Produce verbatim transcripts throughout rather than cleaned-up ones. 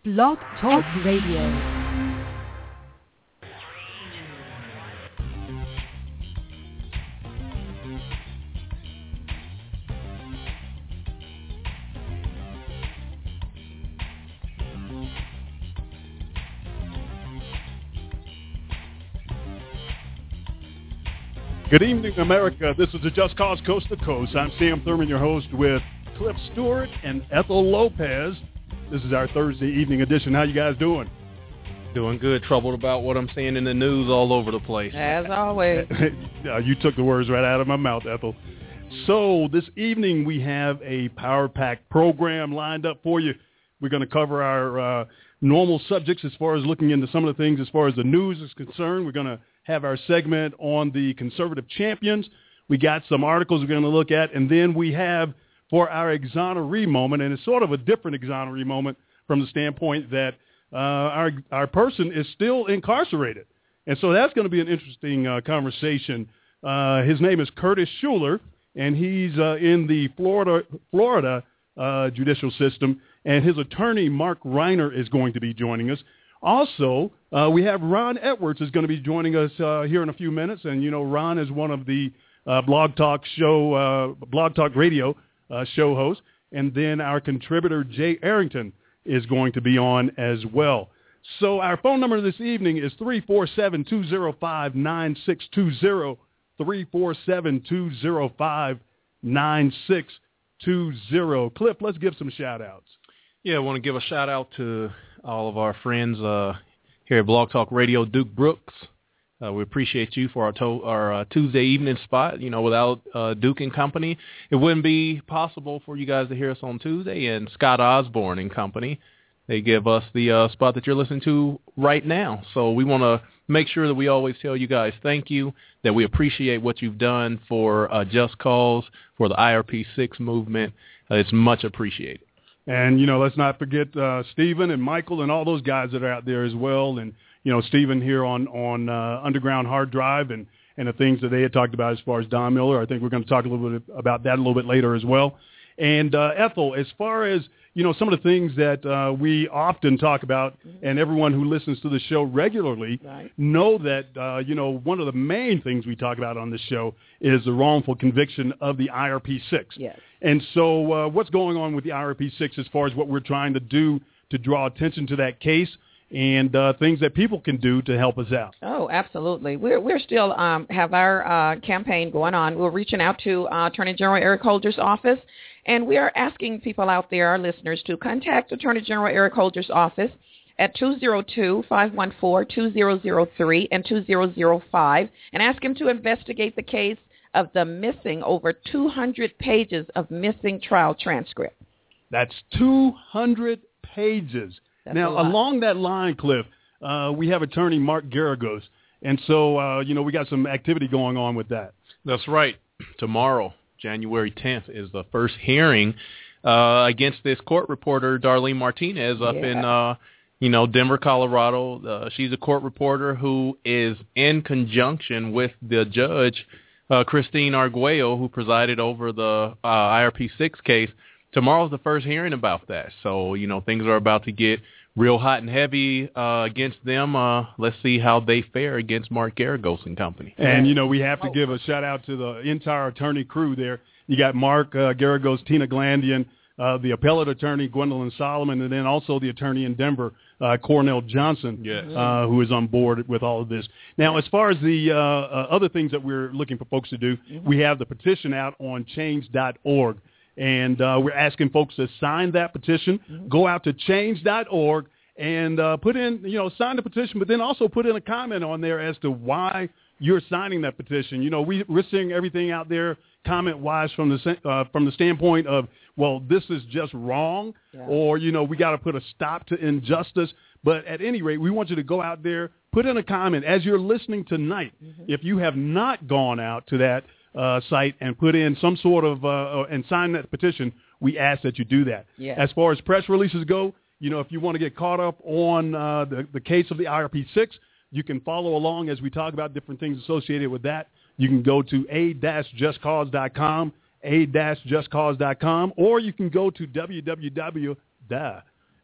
Blog Talk Radio. Good evening, America. This is the Just Cause Coast to Coast. I'm Sam Thurman, your host, with Cliff Stewart and Ethel Lopez. This is our Thursday evening edition. How you guys doing? Doing good. Troubled about what I'm seeing in the news all over the place. As always. You took the words right out of my mouth, Ethel. So this evening we have a Power Pack program lined up for you. We're going to cover our uh, normal subjects as far as looking into some of the things as far as the news is concerned. We're going to have our segment on the conservative champions. We got some articles we're going to look at, and then we have for our exoneree moment, and it's sort of a different exoneree moment from the standpoint that uh, our our person is still incarcerated. And so that's going to be an interesting uh, conversation. Uh, his name is Curtis Schuler, and he's uh, in the Florida Florida uh, judicial system, and his attorney, Mark Reiner, is going to be joining us. Also, uh, we have Ron Edwards is going to be joining us uh, here in a few minutes, and you know Ron is one of the uh, Blog Talk show, uh, Blog Talk Radio uh, show hosts, and then our contributor Jay Arrington is going to be on as well. So our phone number this evening is three four seven, two zero five, nine six two zero, three four seven, two zero five, nine six two zero. Cliff, let's give some shout-outs. Yeah, I want to give a shout-out to all of our friends uh, here at Blog Talk Radio, Duke Brooks. Uh, we appreciate you for our, to- our uh, Tuesday evening spot. You know, without uh, Duke and company, it wouldn't be possible for you guys to hear us on Tuesday. And Scott Osborne and company, they give us the uh, spot that you're listening to right now. So we want to make sure that we always tell you guys thank you, that we appreciate what you've done for uh, Just Cause, for the I R P six movement. Uh, it's much appreciated. And, you know, let's not forget uh, Stephen and Michael and all those guys that are out there as well. And, you know, Stephen here on, on uh, Underground Hard Drive and, and the things that they had talked about as far as Don Miller. I think we're going to talk a little bit about that a little bit later as well. And, uh, Ethel, as far as, you know, some of the things that uh, we often talk about, and everyone who listens to the show regularly right. know that, uh, you know, one of the main things we talk about on this show is the wrongful conviction of the I R P six. Yes. And so uh, what's going on with the I R P six as far as what we're trying to do to draw attention to that case and uh, things that people can do to help us out? Oh, absolutely. We're we're still um, have our uh, campaign going on. We're reaching out to uh, Attorney General Eric Holder's office, and we are asking people out there, our listeners, to contact Attorney General Eric Holder's office at two oh two, five one four, two oh oh three and two oh oh five and ask him to investigate the case of the missing over two hundred pages of missing trial transcript. That's two hundred pages. That's now, along that line, Cliff, uh, we have attorney Mark Garagos, and so, uh, you know, we got some activity going on with that. That's right. Tomorrow, January tenth, is the first hearing uh, against this court reporter, Darlene Martinez, up yeah. in, uh, you know, Denver, Colorado. Uh, she's a court reporter who is in conjunction with the judge, uh, Christine Arguello, who presided over the uh, I R P six case. Tomorrow's the first hearing about that. So, you know, things are about to get real hot and heavy uh, against them. Uh, let's see how they fare against Mark Garagos and company. And, you know, we have to give a shout-out to the entire attorney crew there. You got Mark uh, Garagos, Tina Glandian, uh, the appellate attorney, Gwendolyn Solomon, and then also the attorney in Denver, uh, Cornell Johnson, yes. uh, who is on board with all of this. Now, as far as the uh, uh, other things that we're looking for folks to do, mm-hmm. we have the petition out on change dot org. And uh, we're asking folks to sign that petition, mm-hmm. go out to change dot org and uh, put in, you know, sign the petition, but then also put in a comment on there as to why you're signing that petition. You know, we, we're seeing everything out there comment-wise from the uh, from the standpoint of, well, this is just wrong, yeah. or, you know, we got to put a stop to injustice. But at any rate, we want you to go out there, put in a comment as you're listening tonight. Mm-hmm. If you have not gone out to that Uh, site and put in some sort of uh, and sign that petition, we ask that you do that. Yeah. As far as press releases go, you know, if you want to get caught up on uh, the, the case of the I R P six, you can follow along as we talk about different things associated with that. You can go to a dash just cause dot com, a dash just cause dot com, or you can go to w w w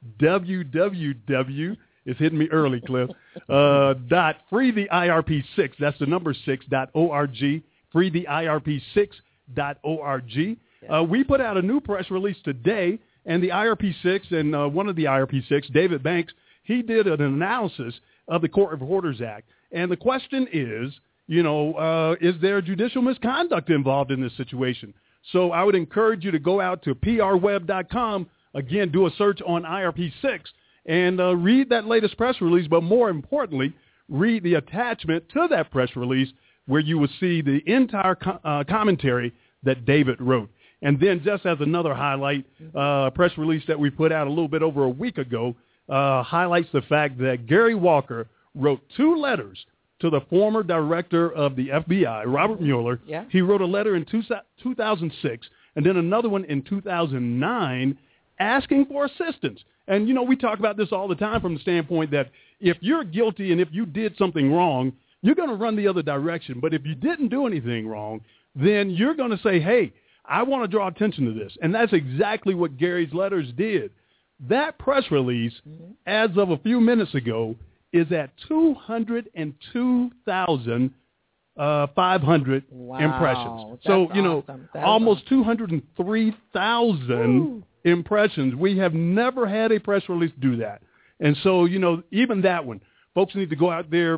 www, it's hitting me early, Cliff, uh, dot free the I R P six, that's the number six, dot O R G, free the I R P six dot O R G. Uh, we put out a new press release today, and the I R P six, and uh, one of the I R P six, David Banks, he did an analysis of the Court Reporters Act. And the question is, you know, uh, is there judicial misconduct involved in this situation? So I would encourage you to go out to P R web dot com, again, do a search on I R P six, and uh, read that latest press release, but more importantly, read the attachment to that press release where you will see the entire co- uh, commentary that David wrote. And then just as another highlight, uh, a press release that we put out a little bit over a week ago uh, highlights the fact that Gary Walker wrote two letters to the former director of the F B I, Robert Mueller. Yeah. He wrote a letter in two thousand six and then another one in two thousand nine asking for assistance. And, you know, we talk about this all the time from the standpoint that if you're guilty and if you did something wrong, you're going to run the other direction. But if you didn't do anything wrong, then you're going to say, hey, I want to draw attention to this. And that's exactly what Gary's letters did. That press release, mm-hmm. as of a few minutes ago, is at two hundred two thousand five hundred wow. impressions. That's so, you know, awesome. almost awesome. two hundred three thousand impressions. We have never had a press release do that. And so, you know, even that one, folks need to go out there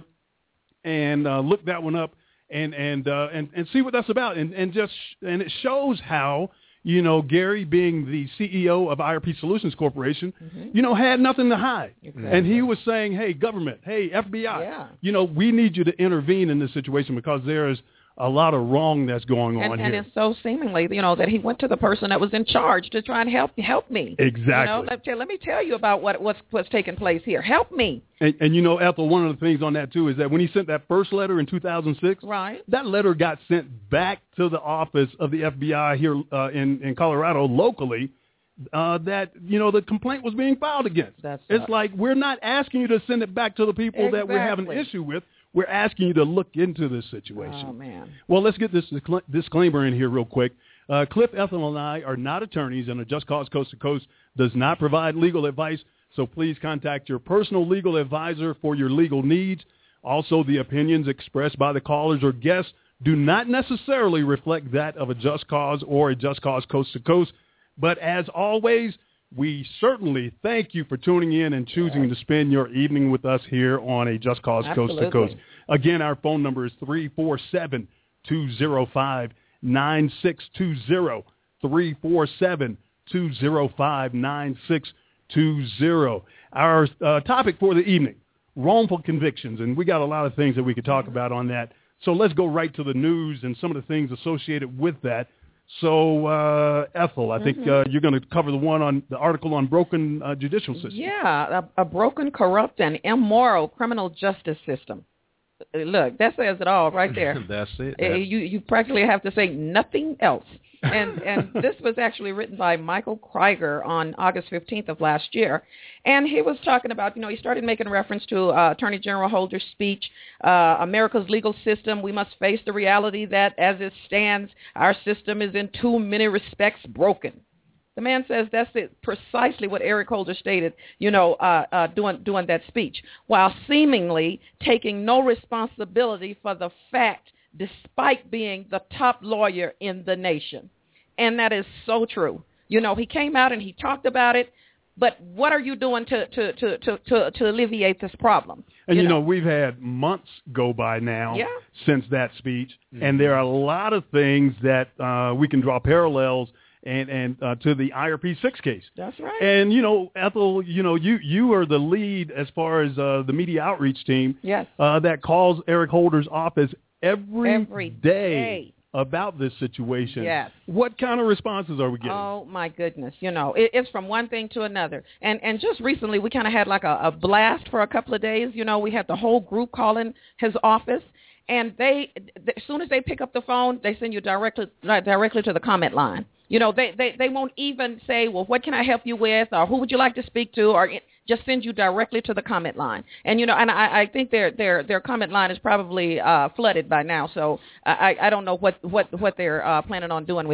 and uh, look that one up. And and, uh, and and see what that's about, and and just and it shows how, you know, Gary, being the C E O of I R P Solutions Corporation, mm-hmm. you know, had nothing to hide, exactly. and he was saying, hey, government, hey, F B I, yeah. you know, we need you to intervene in this situation because there is a lot of wrong that's going and, on and here. And it's so seemingly, you know, that he went to the person that was in charge to try and help help me. Exactly. You know, let, let me tell you about what what's what's taking place here. Help me. And, and you know, Ethel, one of the things on that too is that when he sent that first letter in two thousand six, right, that letter got sent back to the office of the F B I here uh, in in Colorado locally. Uh, that, you know, the complaint was being filed against. That's it's right. like we're not asking you to send it back to the people exactly. that we have an issue with. We're asking you to look into this situation. Oh, man. Well, let's get this disclaimer in here real quick. Uh, Cliff, Ethel, and I are not attorneys, and a Just Cause Coast to Coast does not provide legal advice, so please contact your personal legal advisor for your legal needs. Also, the opinions expressed by the callers or guests do not necessarily reflect that of a Just Cause or a Just Cause Coast to Coast. But as always, we certainly thank you for tuning in and choosing yes. to spend your evening with us here on a Just Cause Absolutely. Coast to Coast. Again, our phone number is three four seven, two zero five, nine six two zero, three four seven, two zero five, nine six two zero. Our uh, topic for the evening, wrongful convictions, and we got a lot of things that we could talk about on that. So let's go right to the news and some of the things associated with that. So, uh, Ethel, I think mm-hmm. uh, you're going to cover the one on the article on broken uh, judicial system. Yeah, a, a broken, corrupt, and immoral criminal justice system. Look, that says it all right there. That's it. Uh, you you practically have to say nothing else. And and this was actually written by Michael Krieger on August fifteenth of last year. And he was talking about, you know, he started making reference to uh, Attorney General Holder's speech, uh, America's legal system. We must face the reality that as it stands, our system is in too many respects broken. The man says that's it, precisely what Eric Holder stated, you know, uh, uh, doing, doing that speech, while seemingly taking no responsibility for the fact, despite being the top lawyer in the nation. And that is so true. You know, he came out and he talked about it, but what are you doing to to to to, to, to alleviate this problem? And, you, you know, know, we've had months go by now yeah. since that speech, mm-hmm. and there are a lot of things that uh, we can draw parallels and, and uh, to the I R P six case. That's right. And, you know, Ethel, you know, you, you are the lead as far as uh, the media outreach team yes. uh, that calls Eric Holder's office every, every day, day about this situation. Yes. What kind of responses are we getting? Oh, my goodness. You know, it, it's from one thing to another. And and just recently, we kind of had like a, a blast for a couple of days. You know, we had the whole group calling his office. And they, as soon as they pick up the phone, they send you directly directly to the comment line. You know, they, they, they won't even say, well, what can I help you with, or who would you like to speak to, or just send you directly to the comment line. And, you know, and I, I think their their their comment line is probably uh, flooded by now, so I, I don't know what, what, what they're uh, planning on doing with that.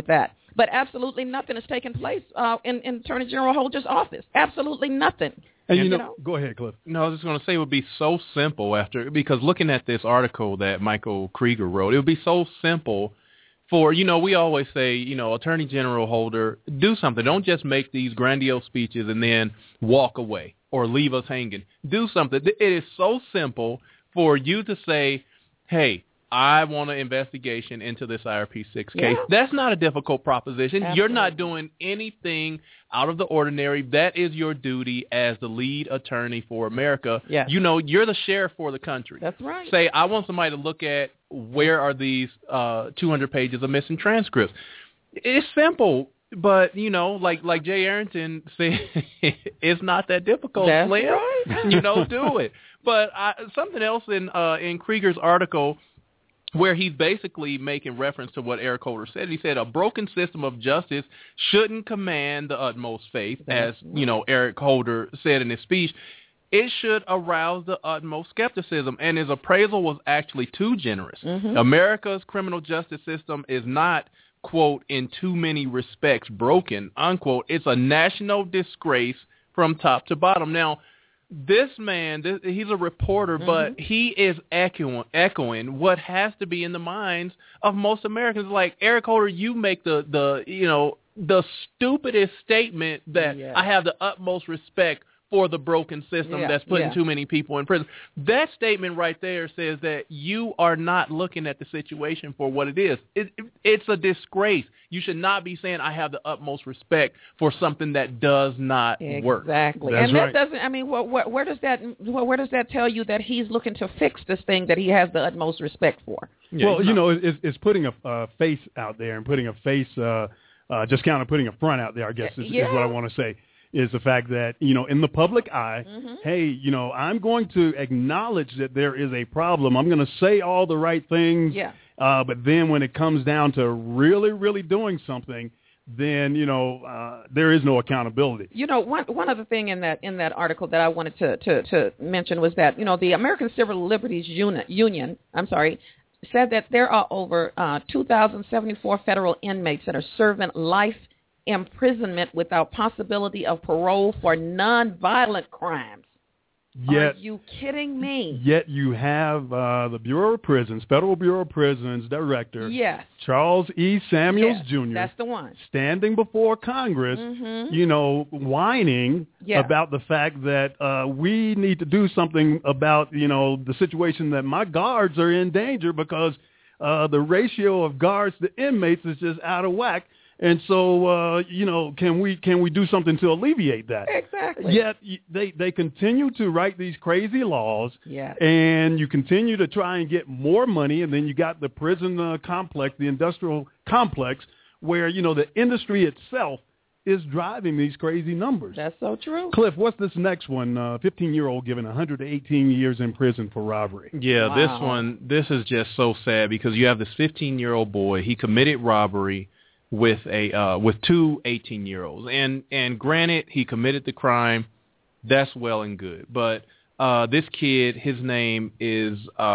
But absolutely nothing has taken place uh, in, in Attorney General Holder's office. Absolutely nothing. And, you, you know, know, go ahead, Cliff. No, I was just going to say it would be so simple after, because looking at this article that Michael Krieger wrote, it would be so simple for, you know, we always say, you know, Attorney General Holder, do something. Don't just make these grandiose speeches and then walk away or leave us hanging. Do something. It is so simple for you to say, hey, I want an investigation into this I R P six case. Yeah. That's not a difficult proposition. Absolutely. You're not doing anything out of the ordinary. That is your duty as the lead attorney for America. Yes. You know, you're the sheriff for the country. That's right. Say, I want somebody to look at where are these uh, two hundred pages of missing transcripts. It's simple, but, you know, like like Jay Arrington said, it's not that difficult, That's Slim. right. You know, do it. But I, something else in uh, in Krieger's article, where he's basically making reference to what Eric Holder said. He said a broken system of justice shouldn't command the utmost faith, as, you know, Eric Holder said in his speech. It should arouse the utmost skepticism, and his appraisal was actually too generous. Mm-hmm. America's criminal justice system is not, quote, in too many respects broken, unquote. It's a national disgrace from top to bottom. Now, this man, this, he's a reporter, Mm-hmm. but he is echoing, echoing what has to be in the minds of most Americans. Like, Eric Holder, you make the, the you know, the stupidest statement that Yeah. I have the utmost respect for the broken system Yeah, that's putting yeah. too many people in prison. That statement right there says that you are not looking at the situation for what it is. It, it, it's a disgrace. You should not be saying I have the utmost respect for something that does not work. Exactly. That's and that right. doesn't, I mean, wh- wh- where does that wh- where does that tell you that he's looking to fix this thing that he has the utmost respect for? Yeah, well, he's you not- know, it's, it's putting a uh, face out there and putting a face, uh, uh, just kind of putting a front out there, I guess, is, Yeah. is what I want to say, is the fact that, you know, in the public eye, Mm-hmm. hey, you know, I'm going to acknowledge that there is a problem. I'm going to say all the right things. Yeah. Uh, but then when it comes down to really, really doing something, then, you know, uh, there is no accountability. You know, one one other thing in that in that article that I wanted to, to, to mention was that, you know, the American Civil Liberties Uni- Union, I'm sorry, said that there are over uh, two thousand seventy-four federal inmates that are serving life imprisonment without possibility of parole for nonviolent crimes. Yet, Are you kidding me? yet you have uh, the Bureau of Prisons, Federal Bureau of Prisons Director, Yes. Charles E. Samuels Yes, Junior, that's the one. standing before Congress, Mhm. you know, whining Yeah. about the fact that uh, we need to do something about, you know, the situation that my guards are in danger because uh, the ratio of guards to inmates is just out of whack. And so, uh, you know, can we can we do something to alleviate that? Exactly. Yet y- they, they continue to write these crazy laws, Yeah. and you continue to try and get more money, and then you got the prison uh, complex, the industrial complex, where, you know, the industry itself is driving these crazy numbers. That's so true. Cliff, what's this next one? Uh, fifteen-year-old given one hundred eighteen years in prison for robbery. Yeah, Wow. this one, this is just so sad because you have this fifteen-year-old boy. He committed robbery with a uh, with two eighteen-year-olds, and and granted, he committed the crime. That's well and good, but uh, this kid, his name is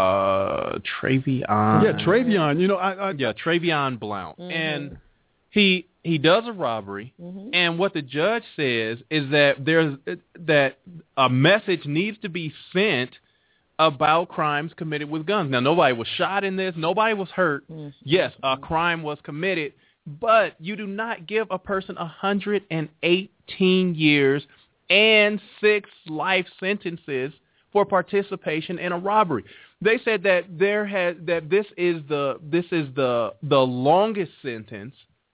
uh, Travion. Yeah, Travion. You know, I, I Yeah, Travion Blount, Mhm. and he he does a robbery, Mhm. and what the judge says is that there's that a message needs to be sent about crimes committed with guns. Now, nobody was shot in this. Nobody was hurt. Mhm. Yes, a crime was committed, but you do not give a person one hundred eighteen years and six life sentences for participation in a robbery. They said that there has that this is the this is the the longest sentence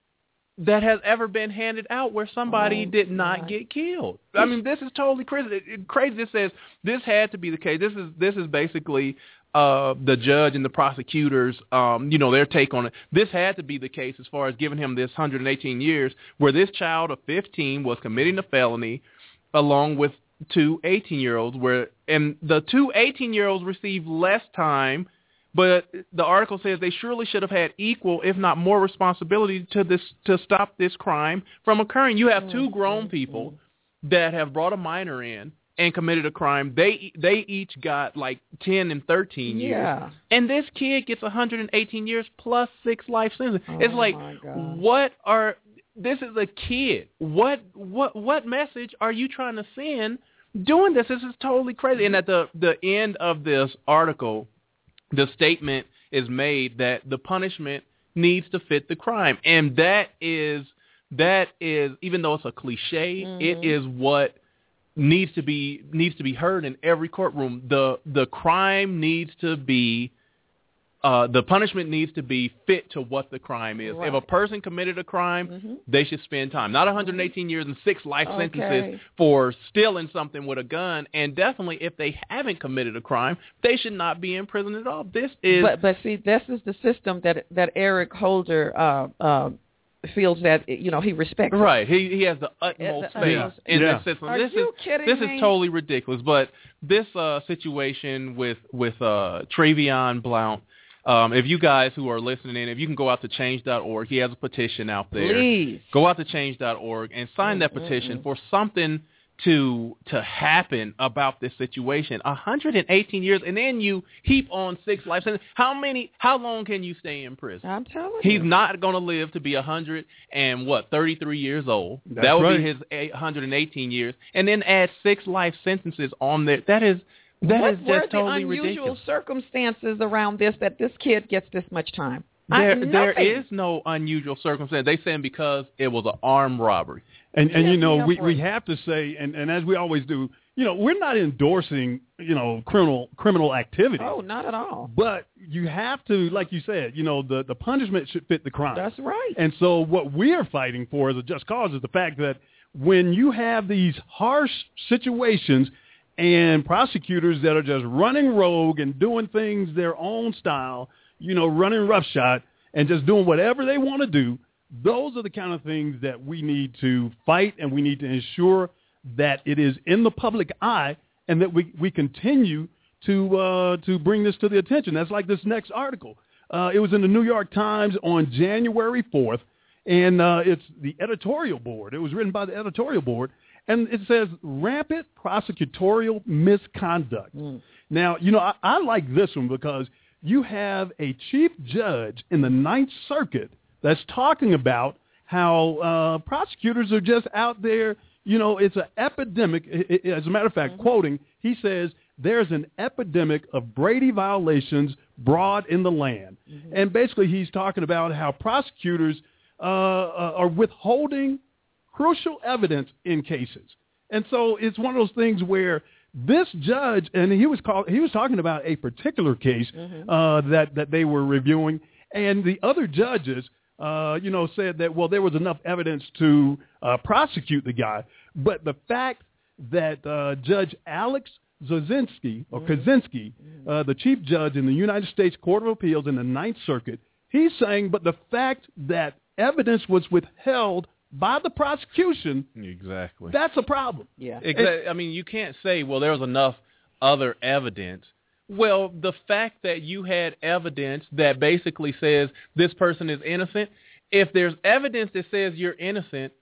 that has ever been handed out where somebody Oh, did not God. get killed. I mean, this is totally crazy. It, it, crazy. This says this had to be the case. This is this is basically uh, the judge and the prosecutors, um, you know, their take on it. This had to be the case as far as giving him this one hundred eighteen years, where this child of fifteen was committing a felony, along with two eighteen-year-olds, where and the two eighteen-year-olds received less time. But the article says they surely should have had equal, if not more, responsibility to this to stop this crime from occurring. You have two grown people that have brought a minor in, and committed a crime. They they each got like ten and thirteen years. Yeah. And this kid gets one hundred eighteen years plus six life sentences. Oh, it's like, my God. what are this is a kid. What what what message are you trying to send doing this? This is totally crazy. And at the the end of this article, the statement is made that the punishment needs to fit the crime. And that is that is even though it's a cliche, mm-hmm. it is what needs to be needs to be heard in every courtroom. The the crime needs to be Uh, the punishment needs to be fit to what the crime is. Right. If a person committed a crime, mm-hmm. they should spend time. Not one hundred eighteen years and six life okay. sentences for stealing something with a gun. And definitely, if they haven't committed a crime, they should not be in prison at all. This is. But but see, this is the system that that Eric Holder uh, uh, feels that you know he respects. Right. He he has the utmost the faith utmost. in Yeah. this system. Are this you is kidding this me? is totally ridiculous. But this uh, situation with with uh, Travion Blount. Um, if you guys who are listening in, if you can go out to change dot org, he has a petition out there. Please. Go out to change dot org and sign that petition mm-hmm. for something to to happen about this situation. one hundred eighteen years, and then you heap on six life sentences. How many? How long can you stay in prison? I'm telling He's you. He's not going to live to be one hundred and what, thirty-three years old. That's that would right. be his one hundred eighteen years, and then add six life sentences on there. That is. That what is just were the totally unusual ridiculous. circumstances around this that this kid gets this much time? There, I, there nothing. is no unusual circumstance. They saying because it was an armed robbery. And, and you know, Yeah, we, yeah, we have to say, and, and as we always do, you know, we're not endorsing, you know, criminal criminal activity. Oh, not at all. But you have to, like you said, you know, the, the punishment should fit the crime. That's right. And so what we are fighting for as a just cause is the fact that when you have these harsh situations and prosecutors that are just running rogue and doing things their own style, you know, running roughshod and just doing whatever they want to do, those are the kind of things that we need to fight, and we need to ensure that it is in the public eye and that we, we continue to uh, to bring this to the attention. That's like this next article. Uh, it was in the New York Times on January fourth, and uh, it's the editorial board. It was written by the editorial board. And it says rampant prosecutorial misconduct. Mm. Now, you know, I, I like this one because you have a chief judge in the Ninth Circuit that's talking about how uh, prosecutors are just out there. You know, it's an epidemic. It, it, as a matter of fact, mm-hmm. quoting, he says, there's an epidemic of Brady violations broad in the land. Mm-hmm. And basically he's talking about how prosecutors uh, uh, are withholding crucial evidence in cases. And so it's one of those things where this judge, and he was called, he was talking about a particular case mm-hmm. uh, that, that they were reviewing, and the other judges, uh, you know, said that, well, there was enough evidence to uh, prosecute the guy. But the fact that uh, Judge Alex Kozinski, or mm-hmm. Kozinski, uh, the chief judge in the United States Court of Appeals in the Ninth Circuit, he's saying, but the fact that evidence was withheld by the prosecution, exactly, that's a problem. Yeah, exactly. I mean, you can't say, well, there was enough other evidence. Well, the fact that you had evidence that basically says this person is innocent, if there's evidence that says you're innocent,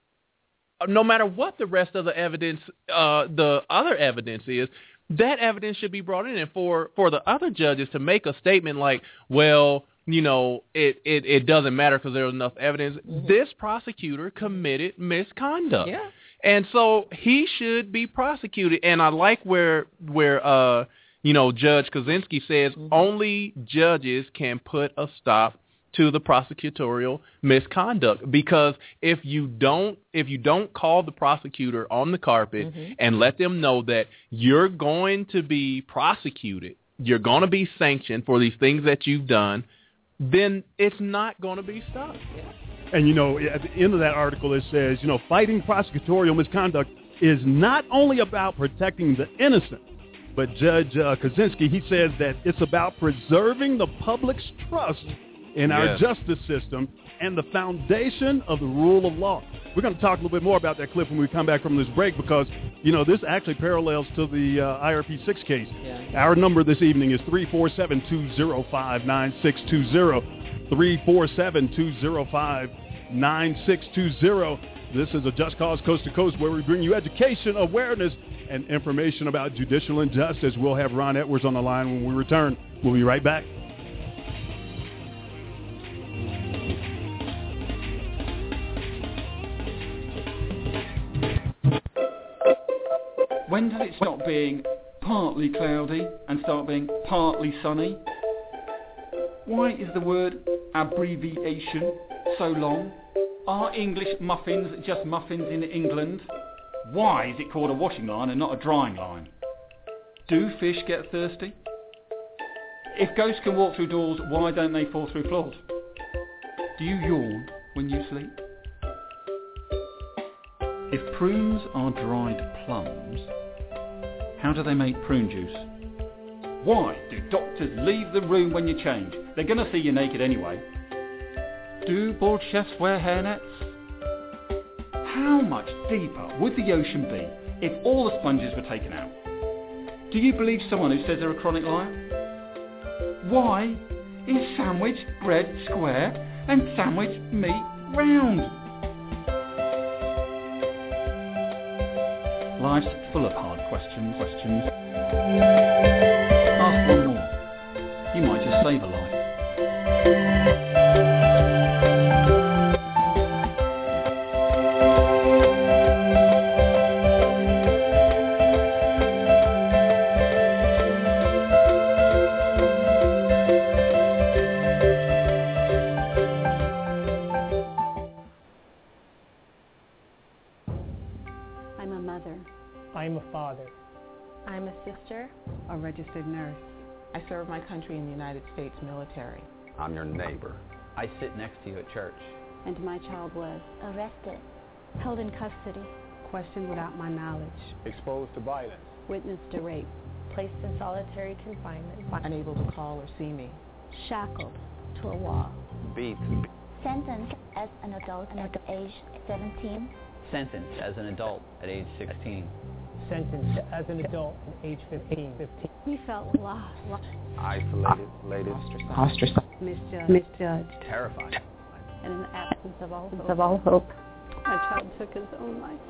no matter what the rest of the evidence, uh, the other evidence is, that evidence should be brought in. And for, for the other judges to make a statement like, well, you know, it, it, it doesn't matter because there was enough evidence. Mm-hmm. This prosecutor committed misconduct. Yeah. And so he should be prosecuted. And I like where, where uh, you know, Judge Kozinski says mm-hmm. only judges can put a stop to the prosecutorial misconduct, because if you don't if you don't call the prosecutor on the carpet mm-hmm. and let them know that you're going to be prosecuted, you're going to be sanctioned for these things that you've done, then it's not going to be stopped. And, you know, at the end of that article, it says, you know, fighting prosecutorial misconduct is not only about protecting the innocent, but Judge uh, Kozinski, he says that it's about preserving the public's trust in our yes. justice system and the foundation of the rule of law. We're going to talk a little bit more about that clip when we come back from this break because, you know, this actually parallels to the uh, I R P six case. Yeah. Our number this evening is three four seven, two zero five, nine six two zero, three four seven, two zero five, nine six two zero. This is a Just Cause Coast to Coast where we bring you education, awareness, and information about judicial injustice. We'll have Ron Edwards on the line when we return. We'll be right back. When does it stop being partly cloudy and start being partly sunny? Why is the word abbreviation so long? Are English muffins just muffins in England? Why is it called a washing line and not a drying line? Do fish get thirsty? If ghosts can walk through doors, why don't they fall through floors? Do you yawn when you sleep? If prunes are dried plums, how do they make prune juice? Why do doctors leave the room when you change? They're going to see you naked anyway. Do bald chefs wear hairnets? How much deeper would the ocean be if all the sponges were taken out? Do you believe someone who says they're a chronic liar? Why is sandwich bread square and sandwich meat round? Life's full of hard questions, questions. Ask one more. You might just save a life. I'm a mother. I'm a father. I'm a sister. A registered nurse. I serve my country in the United States military. I'm your neighbor. I sit next to you at church. And my child was arrested, held in custody, questioned without my knowledge, exposed to violence, witnessed to rape, placed in solitary confinement, unable to call or see me, shackled to a wall, beaten, sentenced as an adult at age seventeen, sentenced as an adult at age sixteen, sentenced as an adult at age fifteen. We felt lost, isolated, related, ostracized, misjudged, misjudged, terrified. And in the absence of all hope, of all hope, my child took his own life.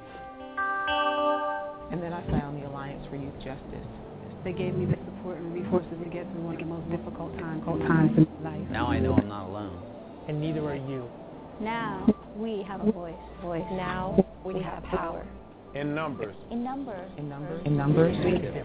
And then I found the Alliance for Youth Justice. They gave me the support and resources to get through one of the most difficult times, times in my life. Now I know I'm not alone. And neither are you. Now we have a voice. Voice. Now we have power. In numbers. In numbers. In numbers. In numbers.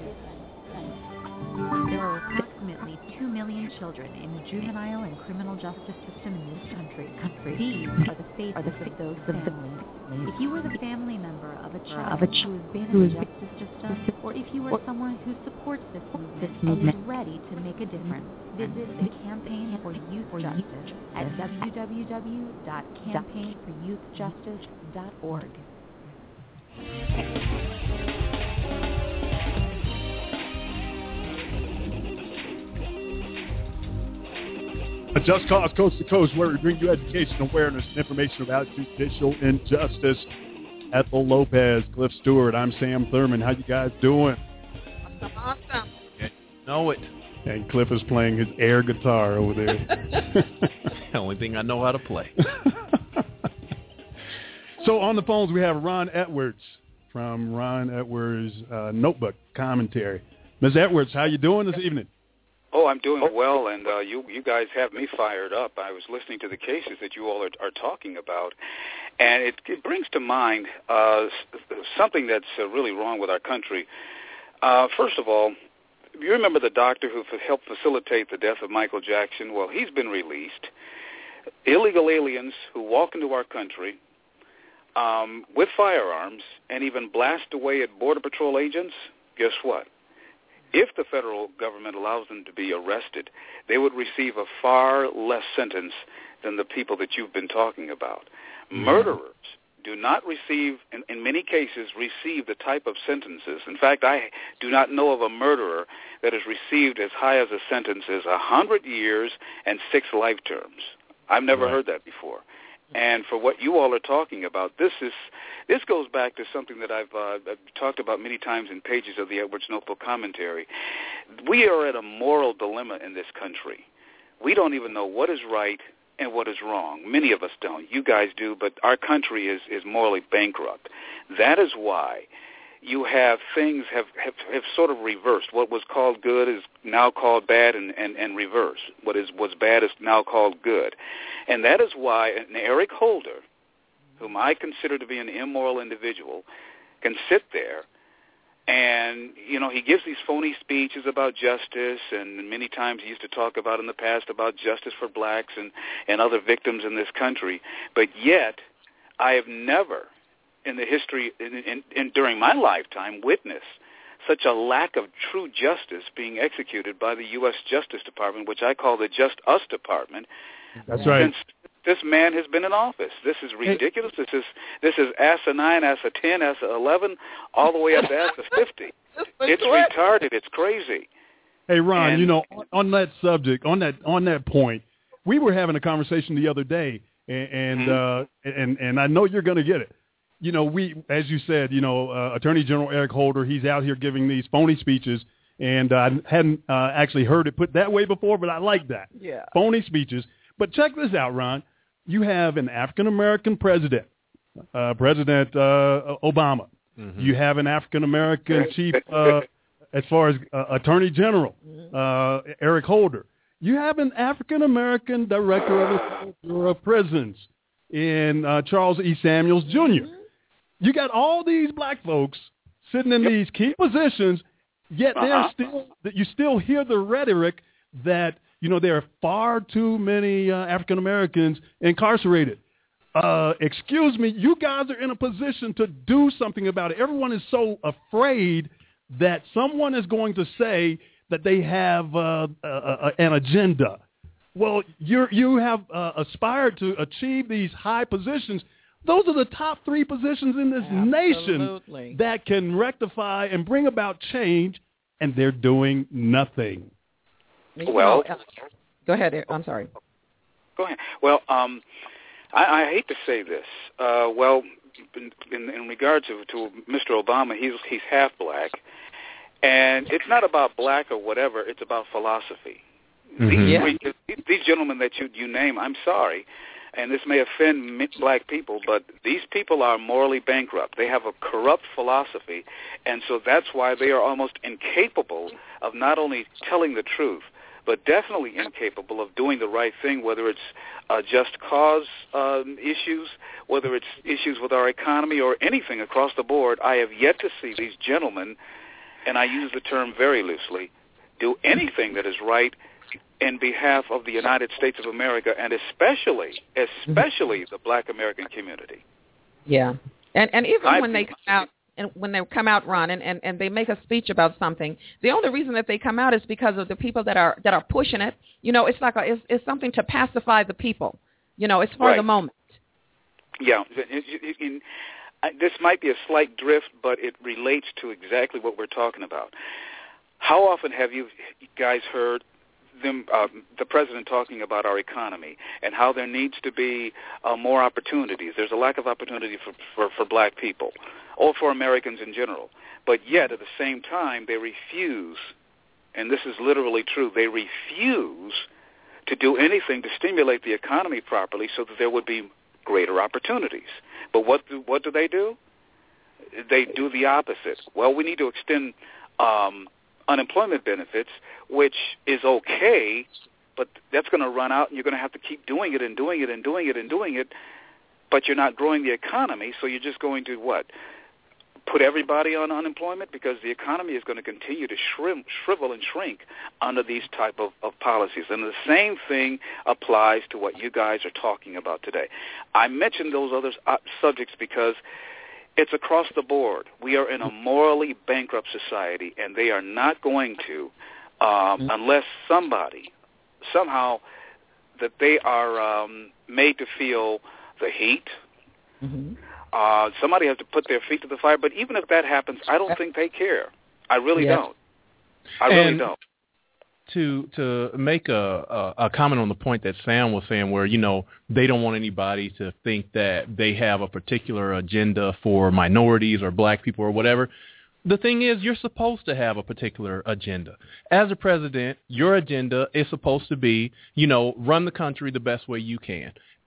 There are approximately two million children in the juvenile and criminal justice system in this country. country. These are the faces are the of those families. If you were the family member of a child of a who has been in the justice system, or if you are someone who supports this movement and is ready to make a difference, visit the Campaign for Youth Justice at w w w dot campaign for youth justice dot org. A Just Cause Coast to Coast, where we bring you education, awareness, and information about judicial injustice. Ethel Lopez, Cliff Stewart, I'm Sam Thurman. How you guys doing? Awesome, awesome. Yeah, know it. And Cliff is playing his air guitar over there. The only thing I know how to play. So on the phones we have Ron Edwards from Ron Edwards uh, Notebook Commentary. Miz Edwards, how you doing this evening? Oh, I'm doing well, and uh, you you guys have me fired up. I was listening to the cases that you all are, are talking about, and it, it brings to mind uh, something that's uh, really wrong with our country. Uh, first of all, you remember the doctor who f- helped facilitate the death of Michael Jackson? Well, he's been released. Illegal aliens who walk into our country um, with firearms and even blast away at Border Patrol agents, guess what? If the federal government allows them to be arrested, they would receive a far less sentence than the people that you've been talking about. Mm-hmm. Murderers do not receive, in, in many cases, receive the type of sentences. In fact, I do not know of a murderer that has received as high as a sentence as one hundred years and six life terms. I've never right. heard that before. And for what you all are talking about, this is this goes back to something that I've, uh, I've talked about many times in pages of the Edwards Notebook Commentary. We are at a moral dilemma in this country. We don't even know what is right and what is wrong. Many of us don't. You guys do, but our country is, is morally bankrupt. That is why you have things have, have, have sort of reversed. What was called good is now called bad, and, and, and reverse. What is was bad is now called good. And that is why an Eric Holder, whom I consider to be an immoral individual, can sit there and, you know, he gives these phony speeches about justice, and many times he used to talk about in the past about justice for blacks and, and other victims in this country. But yet, I have never in the history, in, in, in, during my lifetime, witnessed such a lack of true justice being executed by the U S Justice Department, which I call the Just Us Department. That's right. Since this man has been in office. This is ridiculous. This is this is asinine, asa ten, asa eleven, all the way up to asa fifty. It's retarded. It's crazy. Hey, Ron, and, you know, on, on that subject, on that on that point, we were having a conversation the other day, and and mm-hmm. uh, and, and I know you're going to get it. You know, we, as you said, you know, uh, Attorney General Eric Holder, he's out here giving these phony speeches, and I hadn't uh, actually heard it put that way before, but I like that. Yeah. Phony speeches. But check this out, Ron. You have an African-American president, uh, President uh, Obama. Mm-hmm. You have an African-American chief, uh, as far as uh, Attorney General, uh, Eric Holder. You have an African-American director of the Bureau of Prisons in uh, Charles E. Samuels, Junior Mm-hmm. You got all these black folks sitting in yep. these key positions, yet uh-huh. they're still you still hear the rhetoric that, you know, there are far too many uh, African Americans incarcerated. Uh, excuse me, you guys are in a position to do something about it. Everyone is so afraid that someone is going to say that they have uh, uh, uh, an agenda. Well, you you have uh, aspired to achieve these high positions. Those are the top three positions in this Absolutely. nation that can rectify and bring about change, and they're doing nothing. Well, go ahead. I'm sorry. Go ahead. Well, um, I, I hate to say this. Uh, well, in, in, in regards to, to Mister Obama, he's he's half black, and it's not about black or whatever. It's about philosophy. Mm-hmm. These, yeah. these gentlemen that you you name, I'm sorry, and this may offend black people, but these people are morally bankrupt. They have a corrupt philosophy, and so that's why they are almost incapable of not only telling the truth, but definitely incapable of doing the right thing, whether it's uh, just cause um, issues, whether it's issues with our economy or anything across the board. I have yet to see these gentlemen, and I use the term very loosely, do anything that is right in behalf of the United States of America, and especially, especially the black American community. Yeah. And and even I when they come out, and when they come out, Ron, and, and, and they make a speech about something, the only reason that they come out is because of the people that are that are pushing it. You know, it's like a, it's, it's something to pacify the people. You know, it's for right. the moment. Yeah. In, in, in, I, this might be a slight drift, but it relates to exactly what we're talking about. How often have you guys heard them, uh, the president talking about our economy and how there needs to be uh, more opportunities? There's a lack of opportunity for, for, for black people or for Americans in general. But yet, at the same time, they refuse, and this is literally true, they refuse to do anything to stimulate the economy properly so that there would be greater opportunities. But what do, what do they do? They do the opposite. Well, we need to extend um, unemployment benefits, which is okay, but that's going to run out, and you're going to have to keep doing it and doing it and doing it and doing it, but you're not growing the economy, so you're just going to, what, put everybody on unemployment? Because the economy is going to continue to shrimp, shrivel and shrink under these type of, of policies. And the same thing applies to what you guys are talking about today. I mentioned those other uh, subjects because it's across the board. We are in a morally bankrupt society, and they are not going to, um, mm-hmm. unless somebody, somehow, that they are um, made to feel the heat. Mm-hmm. Uh, somebody has to put their feet to the fire. But even if that happens, I don't think they care. I really yes. don't. I really and don't. To to make a, a, a comment on the point that Sam was saying where, you know, they don't want anybody to think that they have a particular agenda for minorities or black people or whatever. The thing is, you're supposed to have a particular agenda. As a president, your agenda is supposed to be, you know, run the country the best way you can.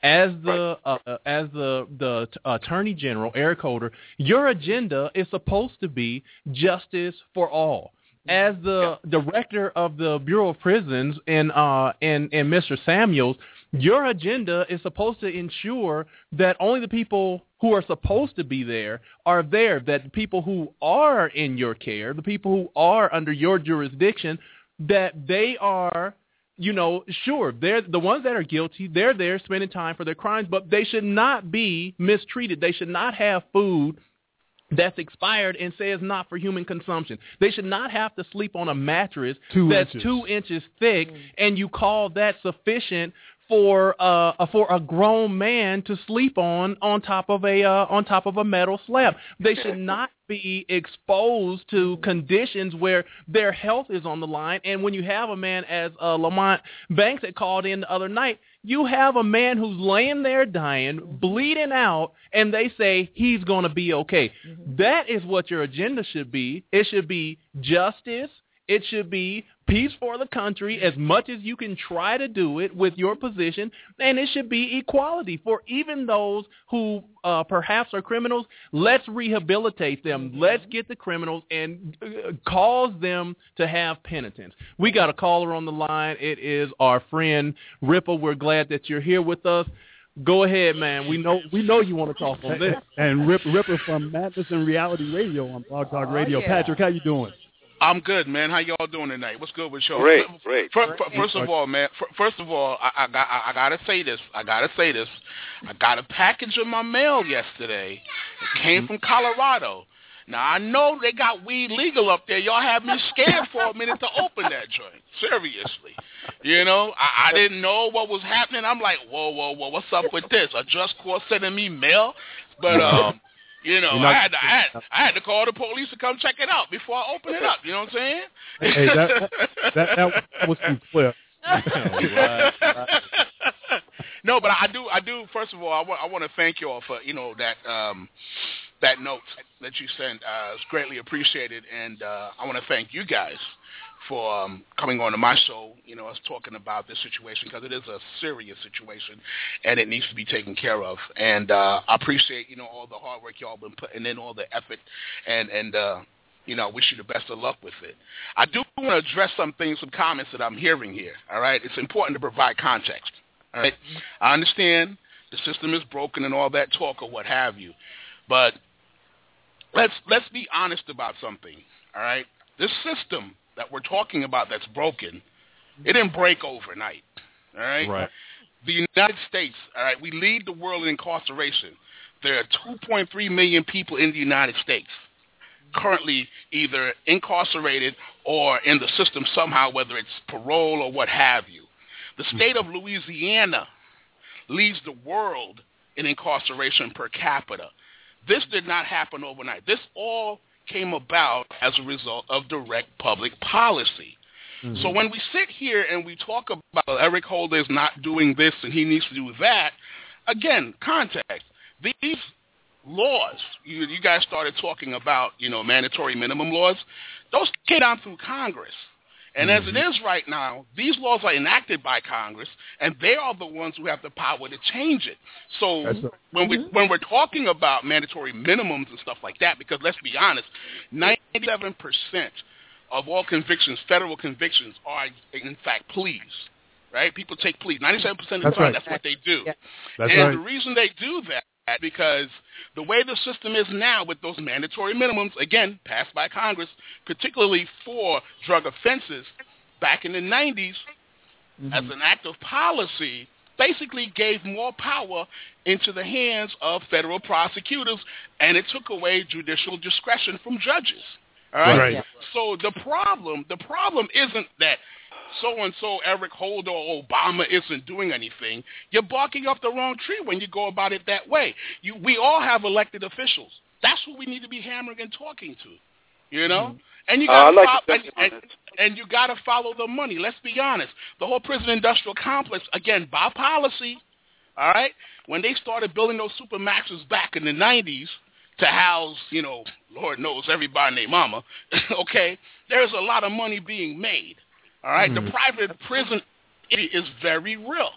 as the uh, as the the Attorney General, Eric Holder, your agenda is supposed to be justice for all. As the director of the Bureau of Prisons and uh and, and Mister Samuels, your agenda is supposed to ensure that only the people who are supposed to be there are there, that the people who are in your care, the people who are under your jurisdiction, that they are, you know, sure, they're the ones that are guilty, they're there spending time for their crimes, but they should not be mistreated. They should not have food that's expired and says not for human consumption. They should not have to sleep on a mattress two that's inches. two inches thick, and you call that sufficient for uh for a grown man to sleep on on top of a uh, on top of a metal slab. They should not be exposed to conditions where their health is on the line. And when you have a man as uh, Lamont Banks that called in the other night, you have a man who's laying there dying, bleeding out, and they say he's going to be okay. Mm-hmm. That is what your agenda should be. It should be justice. It should be peace for the country as much as you can try to do it with your position, and it should be equality for even those who uh, perhaps are criminals. Let's rehabilitate them. Let's get the criminals and uh, cause them to have penitence. We got a caller on the line. It is our friend Ripple. We're glad that you're here with us. Go ahead, man. We know we know you want to talk on this. And Rip, Ripper from Madness and Reality Radio on Blog Talk Radio. Oh, yeah. Patrick, how you doing? I'm good, man. How y'all doing tonight? What's good with y'all? Great, great. First, first of all, man. First of all, I, I got I, I gotta say this. I gotta say this. I got a package in my mail yesterday. It came from Colorado. Now I know they got weed legal up there. Y'all had me scared for a minute to open that joint. Seriously, you know, I, I didn't know what was happening. I'm like, whoa, whoa, whoa, what's up with this? A just cause sending me mail, but um. You know, I had, to, I, had, I had to call the police to come check it out before I open it up. You know what I'm saying? Hey, that, that, that was too clear. No, but I do. I do. First of all, I want. I want to thank you all for you know that um, that note that you sent. Uh, it's greatly appreciated, and uh, I want to thank you guys for um, coming on to my show, you know, us talking about this situation, because it is a serious situation and it needs to be taken care of. And uh, I appreciate, you know, all the hard work y'all been putting in, all the effort, and, and uh, you know, wish you the best of luck with it. I do want to address some things, some comments that I'm hearing here, all right? It's important to provide context, all right? I understand the system is broken and all that talk or what have you, but let's let's be honest about something, all right? This system that we're talking about that's broken, it didn't break overnight, all right? Right. The United States, all right, we lead the world in incarceration. There are two point three million people in the United States currently either incarcerated or in the system somehow, whether it's parole or what have you. The state of Louisiana leads the world in incarceration per capita. This did not happen overnight. This all came about as a result of direct public policy. Mm-hmm. So when we sit here and we talk about Eric Holder is not doing this and he needs to do that, again, context. These laws, you, you guys started talking about, you know, mandatory minimum laws. Those came down through Congress. And mm-hmm. as it is right now, these laws are enacted by Congress, and they are the ones who have the power to change it. So a, when we when we're talking about mandatory minimums and stuff like that, because let's be honest, ninety-seven percent of all convictions, federal convictions, are in fact pleas. Right? People take pleas. ninety-seven percent of the time, right. that's what they do. Yeah. That's and right. the reason they do that because the way the system is now with those mandatory minimums, again, passed by Congress, particularly for drug offenses back in the nineties, mm-hmm. as an act of policy, basically gave more power into the hands of federal prosecutors, and it took away judicial discretion from judges. All right? Right. Yeah. So the problem, the problem isn't that so-and-so Eric Holder or Obama isn't doing anything. You're barking up the wrong tree when you go about it that way. You, we all have elected officials. That's who we need to be hammering and talking to, you know? And you got uh, like fo- and, and, and you got to follow the money. Let's be honest. The whole prison industrial complex, again, by policy, all right, when they started building those supermaxes back in the nineties to house, you know, Lord knows everybody named Mama, okay, there's a lot of money being made. All right, mm-hmm. The private prison is very real.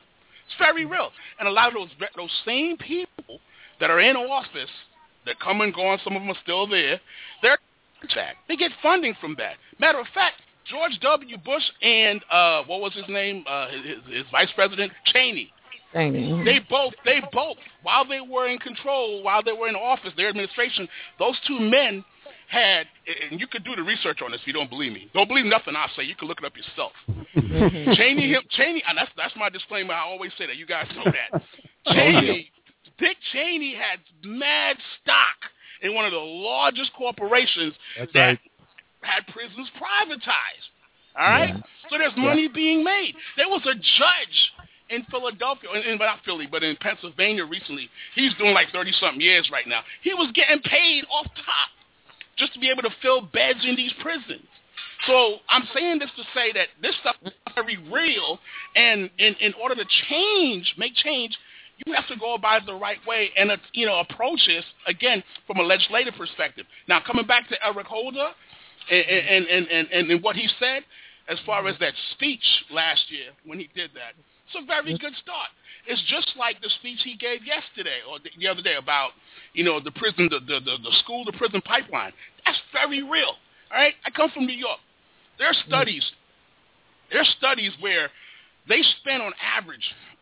It's very real. And a lot of those those same people that are in office, that come and go on, some of them are still there, they're that. They get funding from that. Matter of fact, George W. Bush and, uh, what was his name, uh, his, his vice president, Cheney, Cheney. They both, they both, while they were in control, while they were in office, their administration, those two men had, and you could do the research on this if you don't believe me. Don't believe nothing I say. You can look it up yourself. Mm-hmm. Cheney, him, Cheney, and that's that's my disclaimer. I always say that. You guys know that. Cheney, Dick Cheney had mad stock in one of the largest corporations that's that right. had prisons privatized. All right? Yeah. So there's money yeah. being made. There was a judge in Philadelphia, in, in, not Philly, but in Pennsylvania recently. He's doing like thirty-something years right now. He was getting paid off top just to be able to fill beds in these prisons. So I'm saying this to say that this stuff is very real, and in, in order to change, make change, you have to go about it the right way and, uh, you know, approach this, again, from a legislative perspective. Now, coming back to Eric Holder and, and, and, and, and what he said as far as that speech last year when he did that, it's a very good start. It's just like the speech he gave yesterday or the, the other day about, you know, the prison, the, the, the, the school-to-prison pipeline. That's very real, all right? I come from New York. There are studies, there are studies where they spend on average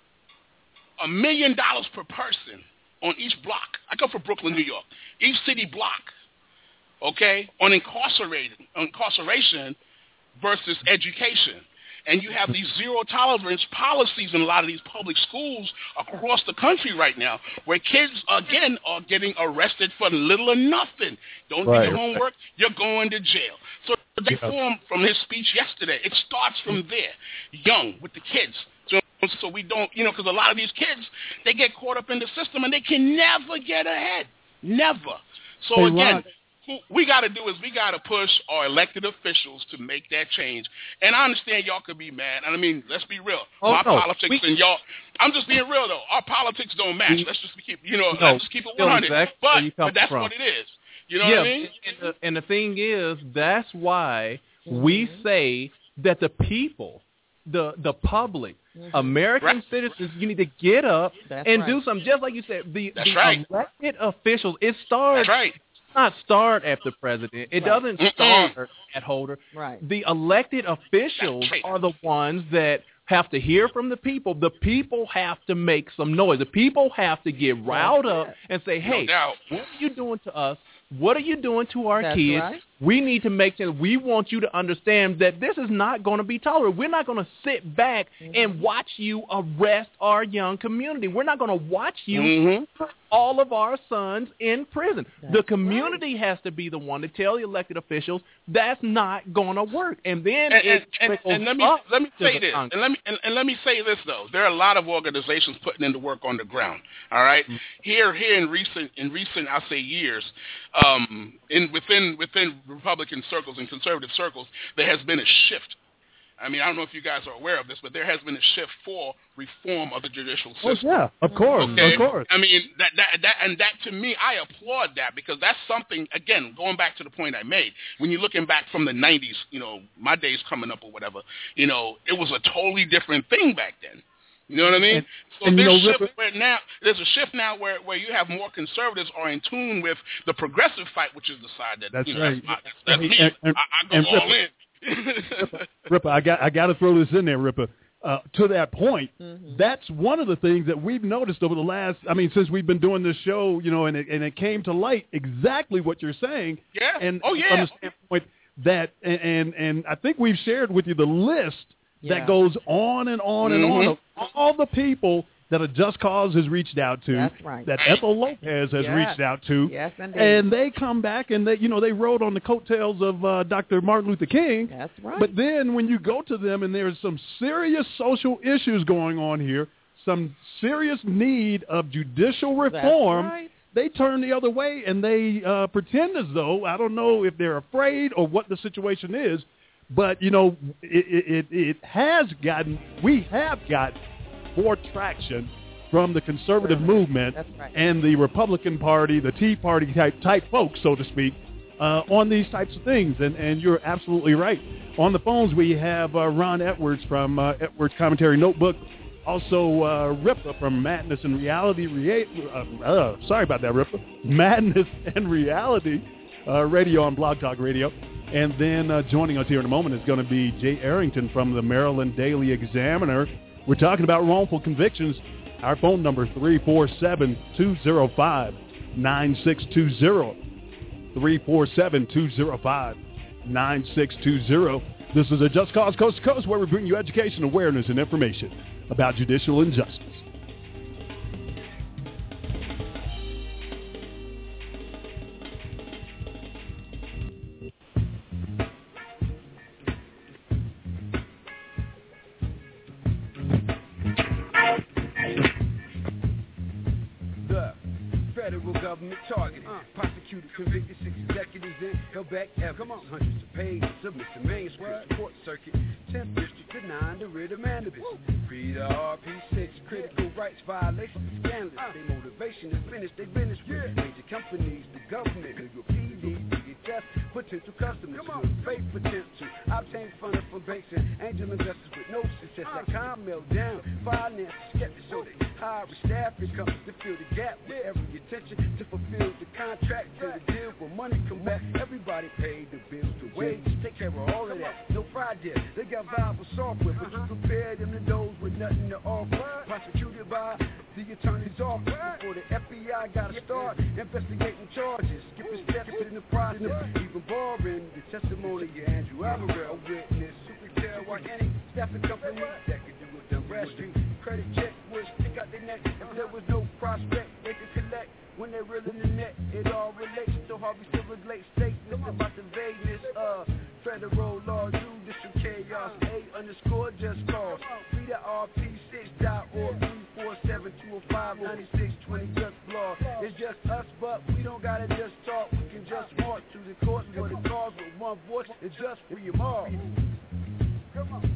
a million dollars per person on each block. I come from Brooklyn, New York. Each city block, okay, on incarcerated, incarceration versus education. And you have these zero-tolerance policies in a lot of these public schools across the country right now where kids, again, are getting arrested for little or nothing. Don't right. do your homework, you're going to jail. So they yeah. form from his speech yesterday. It starts from there, young, with the kids. So, so we don't, you know, because a lot of these kids, they get caught up in the system and they can never get ahead. Never. So, hey, again... Ron. What we got to do is we got to push our elected officials to make that change. And I understand y'all could be mad. And I mean, let's be real. Oh, My no. politics we, and y'all, I'm just being real, though. Our politics don't match. We, let's just keep, you know, no, let's just keep it one hundred. Exactly but, but that's from. what it is. You know yeah, what I mean? And the, and the thing is, that's why mm-hmm. we say that the people, the the public, mm-hmm. American right. citizens, you need to get up that's and right. do something. Just like you said, the, that's the right. elected officials, it starts. That's right. Not start at the president. It right. doesn't start Mm-mm. at Holder. Right. The elected officials are the ones that have to hear from the people. The people have to make some noise. The people have to get riled up and say, hey, no what are you doing to us? What are you doing to our That's kids? Right. We need to make sense. We want you to understand that this is not going to be tolerated. We're not going to sit back mm-hmm. and watch you arrest our young community. We're not going to watch you mm-hmm. put all of our sons in prison. That's the community right. has to be the one to tell the elected officials that's not going to work. And then and, it and, trickles and let me up let me to say the this, Congress. and let me and, and let me say this though. There are a lot of organizations putting in the work on the ground. All right? mm-hmm. here here in recent in recent I'll say years, um, in within within Republican circles and conservative circles, there has been a shift. I mean, I don't know if you guys are aware of this, but there has been a shift for reform of the judicial system. Oh, yeah, of course, okay? of course. I mean, that, that, that, and that to me, I applaud that because that's something, again, going back to the point I made, when you're looking back from the nineties, you know, my days coming up or whatever, you know, it was a totally different thing back then. You know what I mean? And, so and, there's, you know, shift Ripper, where now, there's a shift now where, where you have more conservatives are in tune with the progressive fight, which is the side that, that's you know, right. that's, my, that's, that's and, me. And, and, I, I go all Ripper, in. Ripper, Ripper, I got I got to throw this in there, Ripper. Uh, to that point, mm-hmm. that's one of the things that we've noticed over the last, I mean, since we've been doing this show, you know, and it, and it came to light exactly what you're saying. Yeah. And oh, yeah. From the standpoint that, and, and, and I think we've shared with you the list yeah. that goes on and on and mm-hmm. on of all the people that a Just Cause has reached out to, That's right. that Ethel Lopez has yes. reached out to, yes, indeed. and they come back and they, you know, they rode on the coattails of uh, Doctor Martin Luther King. That's right. But then when you go to them and there's some serious social issues going on here, some serious need of judicial reform, That's right. they turn the other way and they uh, pretend as though, I don't know if they're afraid or what the situation is, but, you know, it, it, it has gotten, we have got more traction from the conservative right. movement right. and the Republican Party, the Tea Party type type folks, so to speak, uh, on these types of things. And, and you're absolutely right. On the phones, we have uh, Ron Edwards from uh, Edwards Commentary Notebook. Also, uh, Ripper from Madness and Reality. Rea- uh, uh, sorry about that, Ripper. Madness and Reality uh, Radio on Blog Talk Radio. And then uh, joining us here in a moment is going to be Jay Arrington from the Maryland Daily Examiner. We're talking about wrongful convictions. Our phone number, three four seven, two zero five, nine six two zero. three four seven, two zero five, nine six two zero. This is a Just Cause Coast to Coast, where we bring you education, awareness, and information about judicial injustice. Government targeted, uh, prosecuted, convicted, six executives in, held back evidence. Come on, hundreds of pages, submitted manuscripts, court circuit, tenth district denying the writ of mandamus. Read the R P six, critical rights violations, scandalous. Uh, Their motivation is finished, they finished with yeah. major companies, the government, your P D, D H S, potential customers, with fake potential, obtain funding from banks and angel investors with no success. Uh, that calm melt down, finance skeptics, so they hire with staff and companies to fill the gap with every attention to fulfill the contract till the deal when money come back. Everybody paid the bills, the wages, take care of all of that. No fraud there. They got viable software, but you compare them to those with nothing to offer. Prosecuted by the attorney's office before the F B I got to start investigating charges. Skipping steps in the process, even borrowing the testimony of Andrew Alvarez, a witness who could tell why any staffing company that could do with them registry credit check would stick out their neck if there was no prospect they could collect. When they're real in the net, it all relates to Harvey Silver's late statement about the vagueness of federal law, judicial chaos, A underscore just cause. Read the R P six dot org, three four seven, two oh five, nine six two oh, just blog. It's just us, but we don't gotta just talk. We can just march to the court for the cause with one voice. It's just free them all. Come on.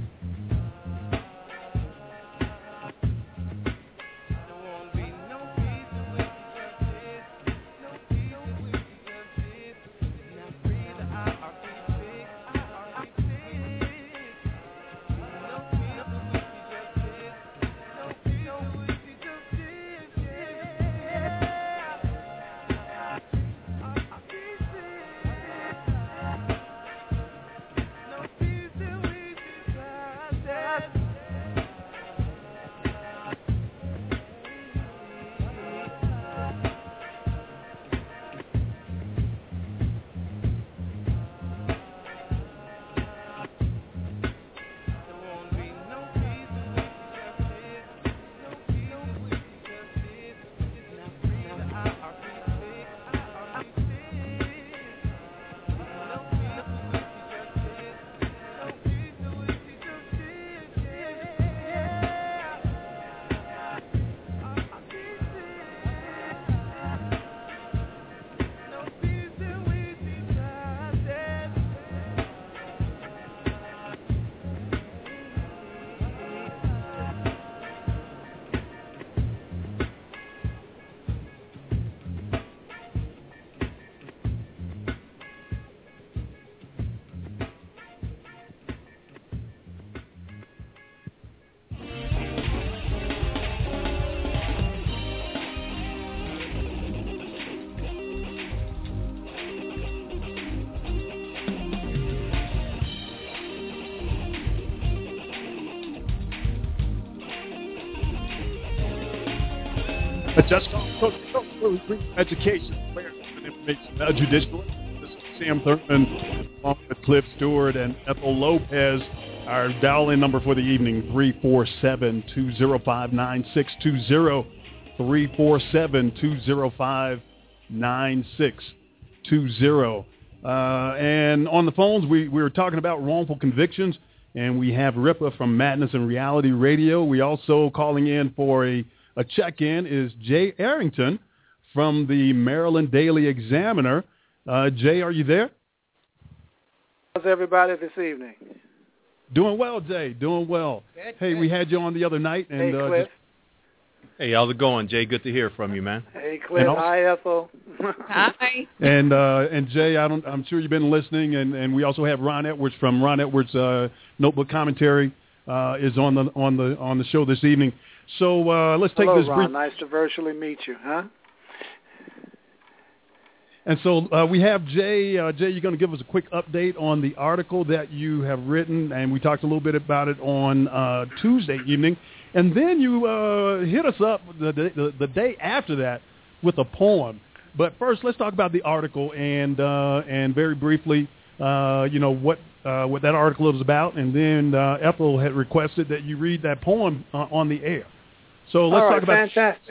Just Cause where we bring education, awareness, and information about judicial. This is Sam Thurman, along with Cliff Stewart and Ethel Lopez. Our dial-in number for the evening, three four seven, two zero five, nine six two zero, three four seven, two zero five, nine six two zero. Uh, and on the phones, we, we were talking about wrongful convictions, and we have Ripa from Madness and Reality Radio. We also calling in for a A check-in is Jay Arrington from the Maryland Daily Examiner. Uh, Jay, are you there? How's everybody this evening? Doing well, Jay. Doing well. Good, hey, good. We had you on the other night. And, hey, uh, Cliff. Just... Hey, how's it going, Jay? Good to hear from you, man. Hey, Cliff. Also... Hi, Ethel. Hi. And uh, and Jay, I don't, I'm sure you've been listening. And, and we also have Ron Edwards from Ron Edwards uh, Notebook Commentary. uh, is on the on the on the show this evening. So uh, let's take Hello, this Ron. brief. Nice to virtually meet you, huh? And so uh, we have Jay. Uh, Jay, you're going to give us a quick update on the article that you have written, and we talked a little bit about it on uh, Tuesday evening. And then you uh, hit us up the, the, the day after that with a poem. But first, let's talk about the article and uh, and very briefly, uh, you know, what uh, what that article is about. And then uh, Ethel had requested that you read that poem uh, on the air. So let's All right, talk about fantastic.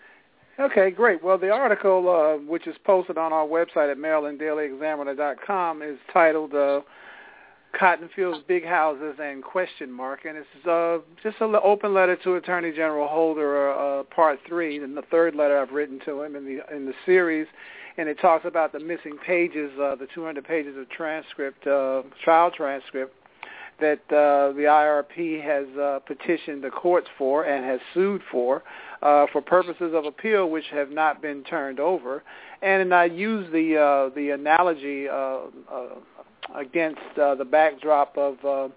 Okay, great. Well, the article, uh, which is posted on our website at maryland daily examiner dot com, is titled uh, Cotton Fields, Big Houses, and Question Mark. And it's uh, just an open letter to Attorney General Holder, uh, Part three, and the third letter I've written to him in the in the series. And it talks about the missing pages, uh, the two hundred pages of transcript, uh, trial transcript, that uh, the I R P has uh, petitioned the courts for and has sued for, uh, for purposes of appeal which have not been turned over. And I use the uh, the analogy uh, uh, against uh, the backdrop of uh,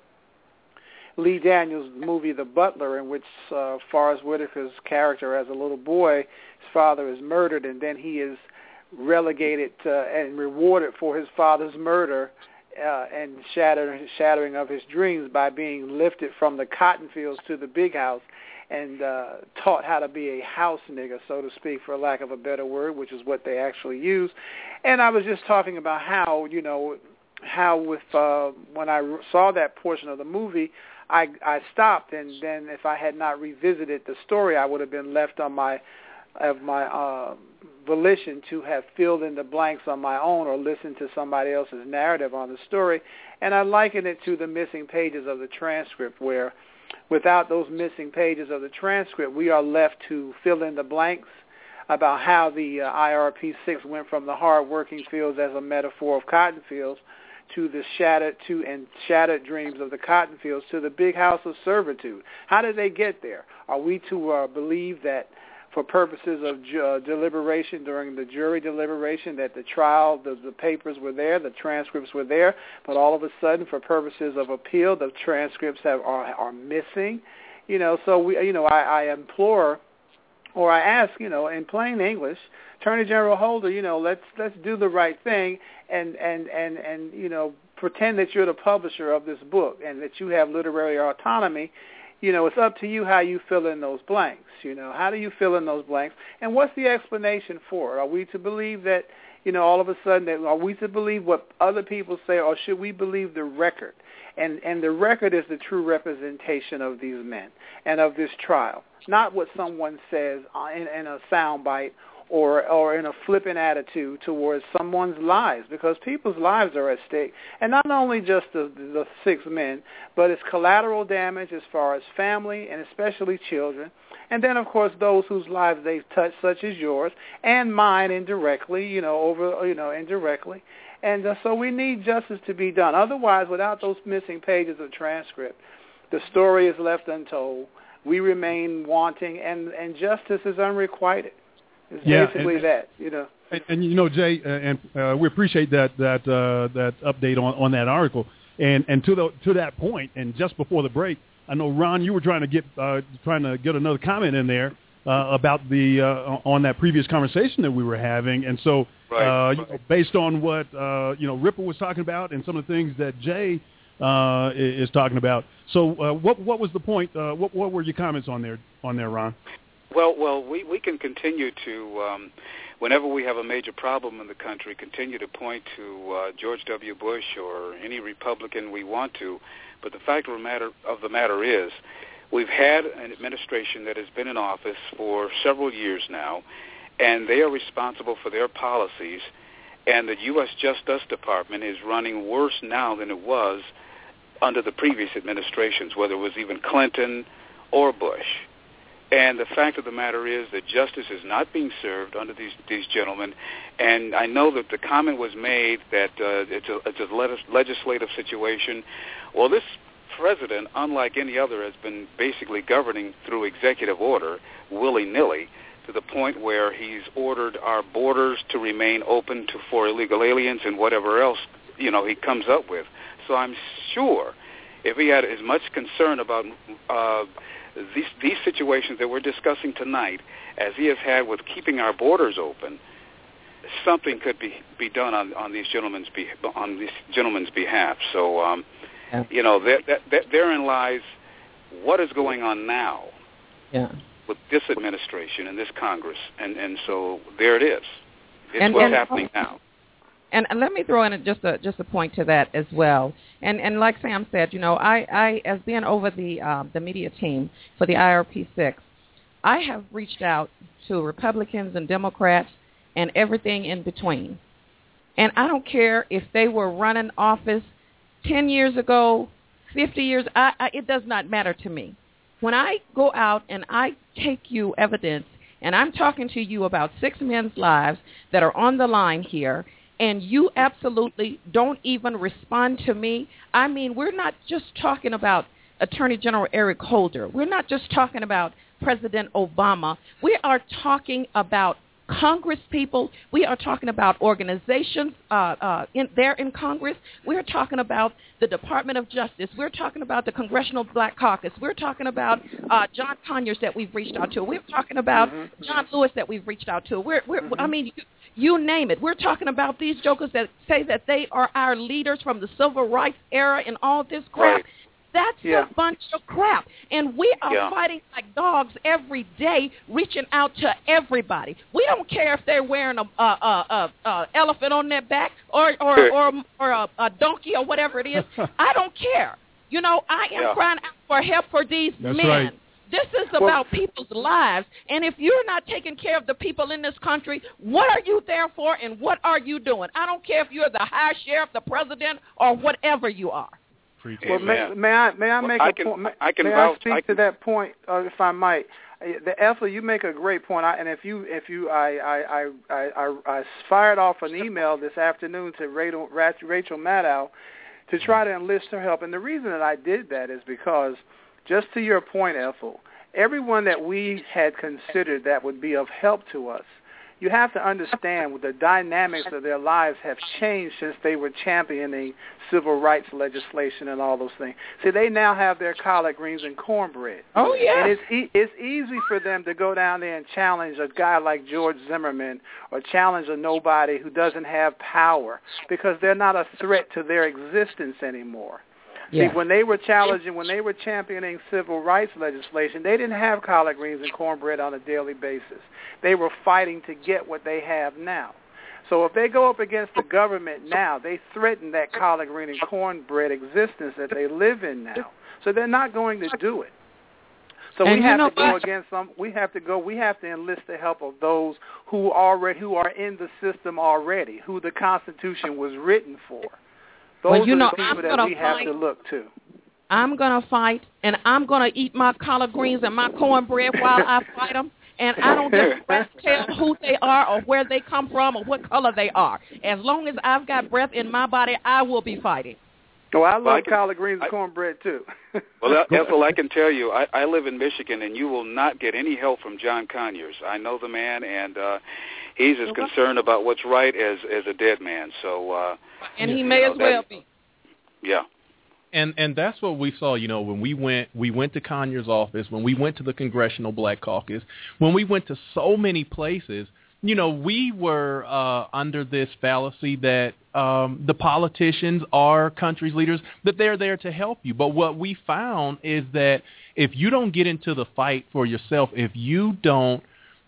Lee Daniels' movie The Butler, in which uh, Forrest Whitaker's character as a little boy, his father is murdered, and then he is relegated uh, and rewarded for his father's murder uh, and shatter, shattering of his dreams by being lifted from the cotton fields to the big house and uh, taught how to be a house nigger, so to speak, for lack of a better word, which is what they actually use. And I was just talking about how, you know, how with uh, when I saw that portion of the movie, I, I stopped, and then if I had not revisited the story, I would have been left on my of my uh, volition to have filled in the blanks on my own or listened to somebody else's narrative on the story. And I liken it to the missing pages of the transcript, where without those missing pages of the transcript, we are left to fill in the blanks about how the uh, I R P six went from the hard-working fields as a metaphor of cotton fields to the shattered to and shattered dreams of the cotton fields to the big house of servitude. How did they get there? Are we to uh, believe that for purposes of ju- uh, deliberation during the jury deliberation that the trial, the, the papers were there, the transcripts were there, but all of a sudden for purposes of appeal, the transcripts have, are, are missing? You know, so we, you know, I, I implore or I ask, you know, in plain English, Attorney General Holder, you know, let's let's do the right thing and, and, and, and, you know, pretend that you're the publisher of this book and that you have literary autonomy. You know, it's up to you how you fill in those blanks. You know, how do you fill in those blanks? And what's the explanation for it? Are we to believe that, you know, all of a sudden, that, are we to believe what other people say, or should we believe the record? And and the record is the true representation of these men and of this trial, not what someone says in, in a soundbite or or in a flippant attitude towards someone's lives, because people's lives are at stake. And not only just the, the six men, but it's collateral damage as far as family and especially children. And then, of course, those whose lives they've touched, such as yours and mine indirectly, you know, over, you know, indirectly. And uh, so we need justice to be done. Otherwise, without those missing pages of transcript, the story is left untold. We remain wanting, and, and justice is unrequited. It's yeah, basically and, that, you know. And, and you know, Jay, uh, and uh, we appreciate that that uh, that update on, on that article. And and to the to that point, and just before the break, I know Ron, you were trying to get uh, trying to get another comment in there uh, about the uh, on that previous conversation that we were having. And so, right, uh, right. You know, based on what uh, you know Ripper was talking about and some of the things that Jay uh, is talking about. So, uh, what what was the point? Uh, what what were your comments on there on there, Ron? Well, well, we, we can continue to, um, whenever we have a major problem in the country, continue to point to uh, George W. Bush or any Republican we want to. But the fact of the matter of the matter is, we've had an administration that has been in office for several years now, and they are responsible for their policies. And the U S Justice Department is running worse now than it was under the previous administrations, whether it was even Clinton or Bush. And the fact of the matter is that justice is not being served under these these gentlemen. And I know that the comment was made that uh, it's a, it's a legislative situation. Well, this president, unlike any other, has been basically governing through executive order, willy-nilly, to the point where he's ordered our borders to remain open to for illegal aliens and whatever else, you know, he comes up with. So I'm sure if he had as much concern about uh, these these situations that we're discussing tonight as he has had with keeping our borders open, something could be, be done on, on these gentlemen's be, on these gentlemen's behalf. So, um, yeah. you know, that, that, that therein lies what is going on now yeah. with this administration and this Congress, and, and so there it is. It's and, what's and, happening now. And, and let me throw in just a just a point to that as well. And and like Sam said, you know, I, I as being over the uh, the media team for the I R P six, I have reached out to Republicans and Democrats and everything in between. And I don't care if they were running office ten years ago, fifty years, I, I, it does not matter to me. When I go out and I take you evidence, and I'm talking to you about six men's lives that are on the line here, and you absolutely don't even respond to me, I mean, we're not just talking about Attorney General Eric Holder. We're not just talking about President Obama. We are talking about Congress people. We are talking about organizations uh, uh, in, there in Congress. We're talking about the Department of Justice. We're talking about the Congressional Black Caucus. We're talking about uh, John Conyers that we've reached out to. We're talking about mm-hmm. John Lewis that we've reached out to. We're, we're mm-hmm. I mean, you, you name it. We're talking about these jokers that say that they are our leaders from the civil rights era and all this crap. Right. That's yeah. a bunch of crap. And we are yeah. fighting like dogs every day, reaching out to everybody. We don't care if they're wearing a, a, a, a, a elephant on their back or or sure. or, or a, a donkey or whatever it is. I don't care. You know, I am yeah. crying out for help for these That's men. Right. This is about well, people's lives. And if you're not taking care of the people in this country, what are you there for and what are you doing? I don't care if you're the high sheriff, the president, or whatever you are. Well, may, may I may I make well, I a can, point? May I, can may vouch, I speak I can, to that point, uh, if I might? The Ethel, you make a great point. I, and if you if you I I, I I I fired off an email this afternoon to Rachel, Rachel Maddow to try to enlist her help. And the reason that I did that is because, just to your point, Ethel, everyone that we had considered that would be of help to us, you have to understand the dynamics of their lives have changed since they were championing civil rights legislation and all those things. See, they now have their collard greens and cornbread. Oh, yeah. And it's, e- it's easy for them to go down there and challenge a guy like George Zimmerman or challenge a nobody who doesn't have power because they're not a threat to their existence anymore. Yeah. See, when they were challenging, when they were championing civil rights legislation, they didn't have collard greens and cornbread on a daily basis. They were fighting to get what they have now. So if they go up against the government now, they threaten that collard green and cornbread existence that they live in now. So they're not going to do it. So and we have to go what? against them. We have to go. We have to enlist the help of those who already who are in the system already, who the Constitution was written for. Those well, you are know, the people I'm that we have fight. to look to. I'm going to fight, and I'm going to eat my collard greens and my cornbread while I fight them. And I don't give a rat's tail who they are or where they come from or what color they are. As long as I've got breath in my body, I will be fighting. Oh, I love well, I can, collard greens and I, cornbread, too. Well, Ethel, I can tell you, I, I live in Michigan, and you will not get any help from John Conyers. I know the man, and uh, he's as concerned about what's right as, as a dead man. So, uh, And he may know, as well that, be. Yeah. And and that's what we saw, you know, when we went we went to Conyers' office, when we went to the Congressional Black Caucus, when we went to so many places, you know, we were uh, under this fallacy that um, the politicians are country's leaders, that they're there to help you. But what we found is that if you don't get into the fight for yourself, if you don't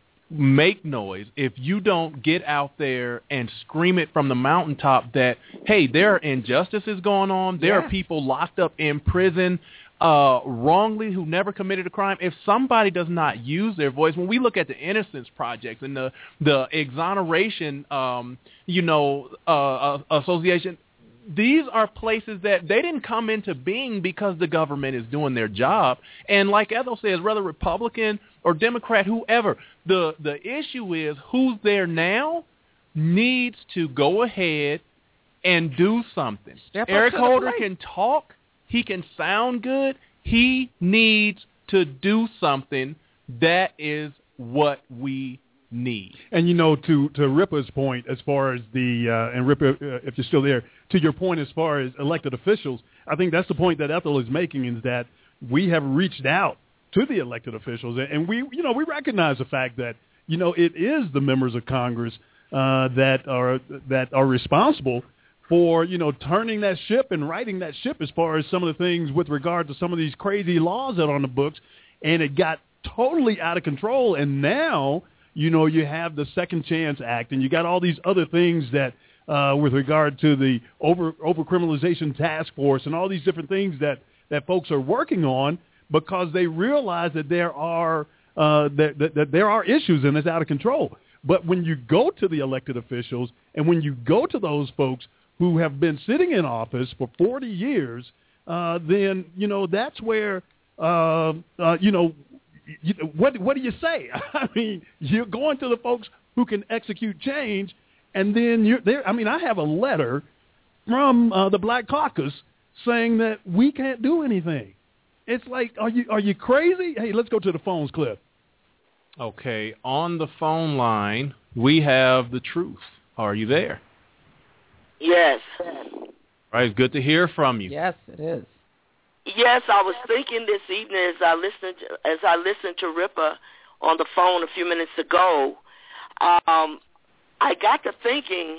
make noise, if you don't get out there and scream it from the mountaintop that, hey, there are injustices going on, there yeah. are people locked up in prison uh, wrongly who never committed a crime, if somebody does not use their voice, when we look at the Innocence Project and the, the exoneration, um, you know, uh, association, these are places that they didn't come into being because the government is doing their job. And like Ethel says, whether Republican or Democrat, whoever, the, the issue is who's there now needs to go ahead and do something. Step Eric up to the Holder plate. can talk. He can sound good. He needs to do something. That is what we need. And, you know, to, to Ripa's point as far as the, uh, and Ripa, uh, if you're still there, to your point as far as elected officials, I think that's the point that Ethel is making, is that we have reached out to the elected officials, and we, you know, we recognize the fact that, you know, it is the members of Congress uh, that are that are responsible for, you know, turning that ship and righting that ship as far as some of the things with regard to some of these crazy laws that are on the books, and it got totally out of control. And now, you know, you have the Second Chance Act, and you got all these other things that, uh, with regard to the over overcriminalization task force and all these different things that, that folks are working on, because they realize that there are uh, that, that, that there are issues and it's out of control. But when you go to the elected officials and when you go to those folks who have been sitting in office for forty years, uh, then, you know, that's where, uh, uh, you know, you, what what do you say? I mean, you're going to the folks who can execute change, and then you're there. I mean, I have a letter from uh, the Black Caucus saying that we can't do anything. It's like, are you are you crazy? Hey, let's go to the phones, Cliff. Okay, on the phone line, we have the Truth. Are you there? Yes. All right, it's good to hear from you. Yes, it is. Yes, I was thinking this evening as I listened to, as I listened to Ripper on the phone a few minutes ago. Um, I got to thinking,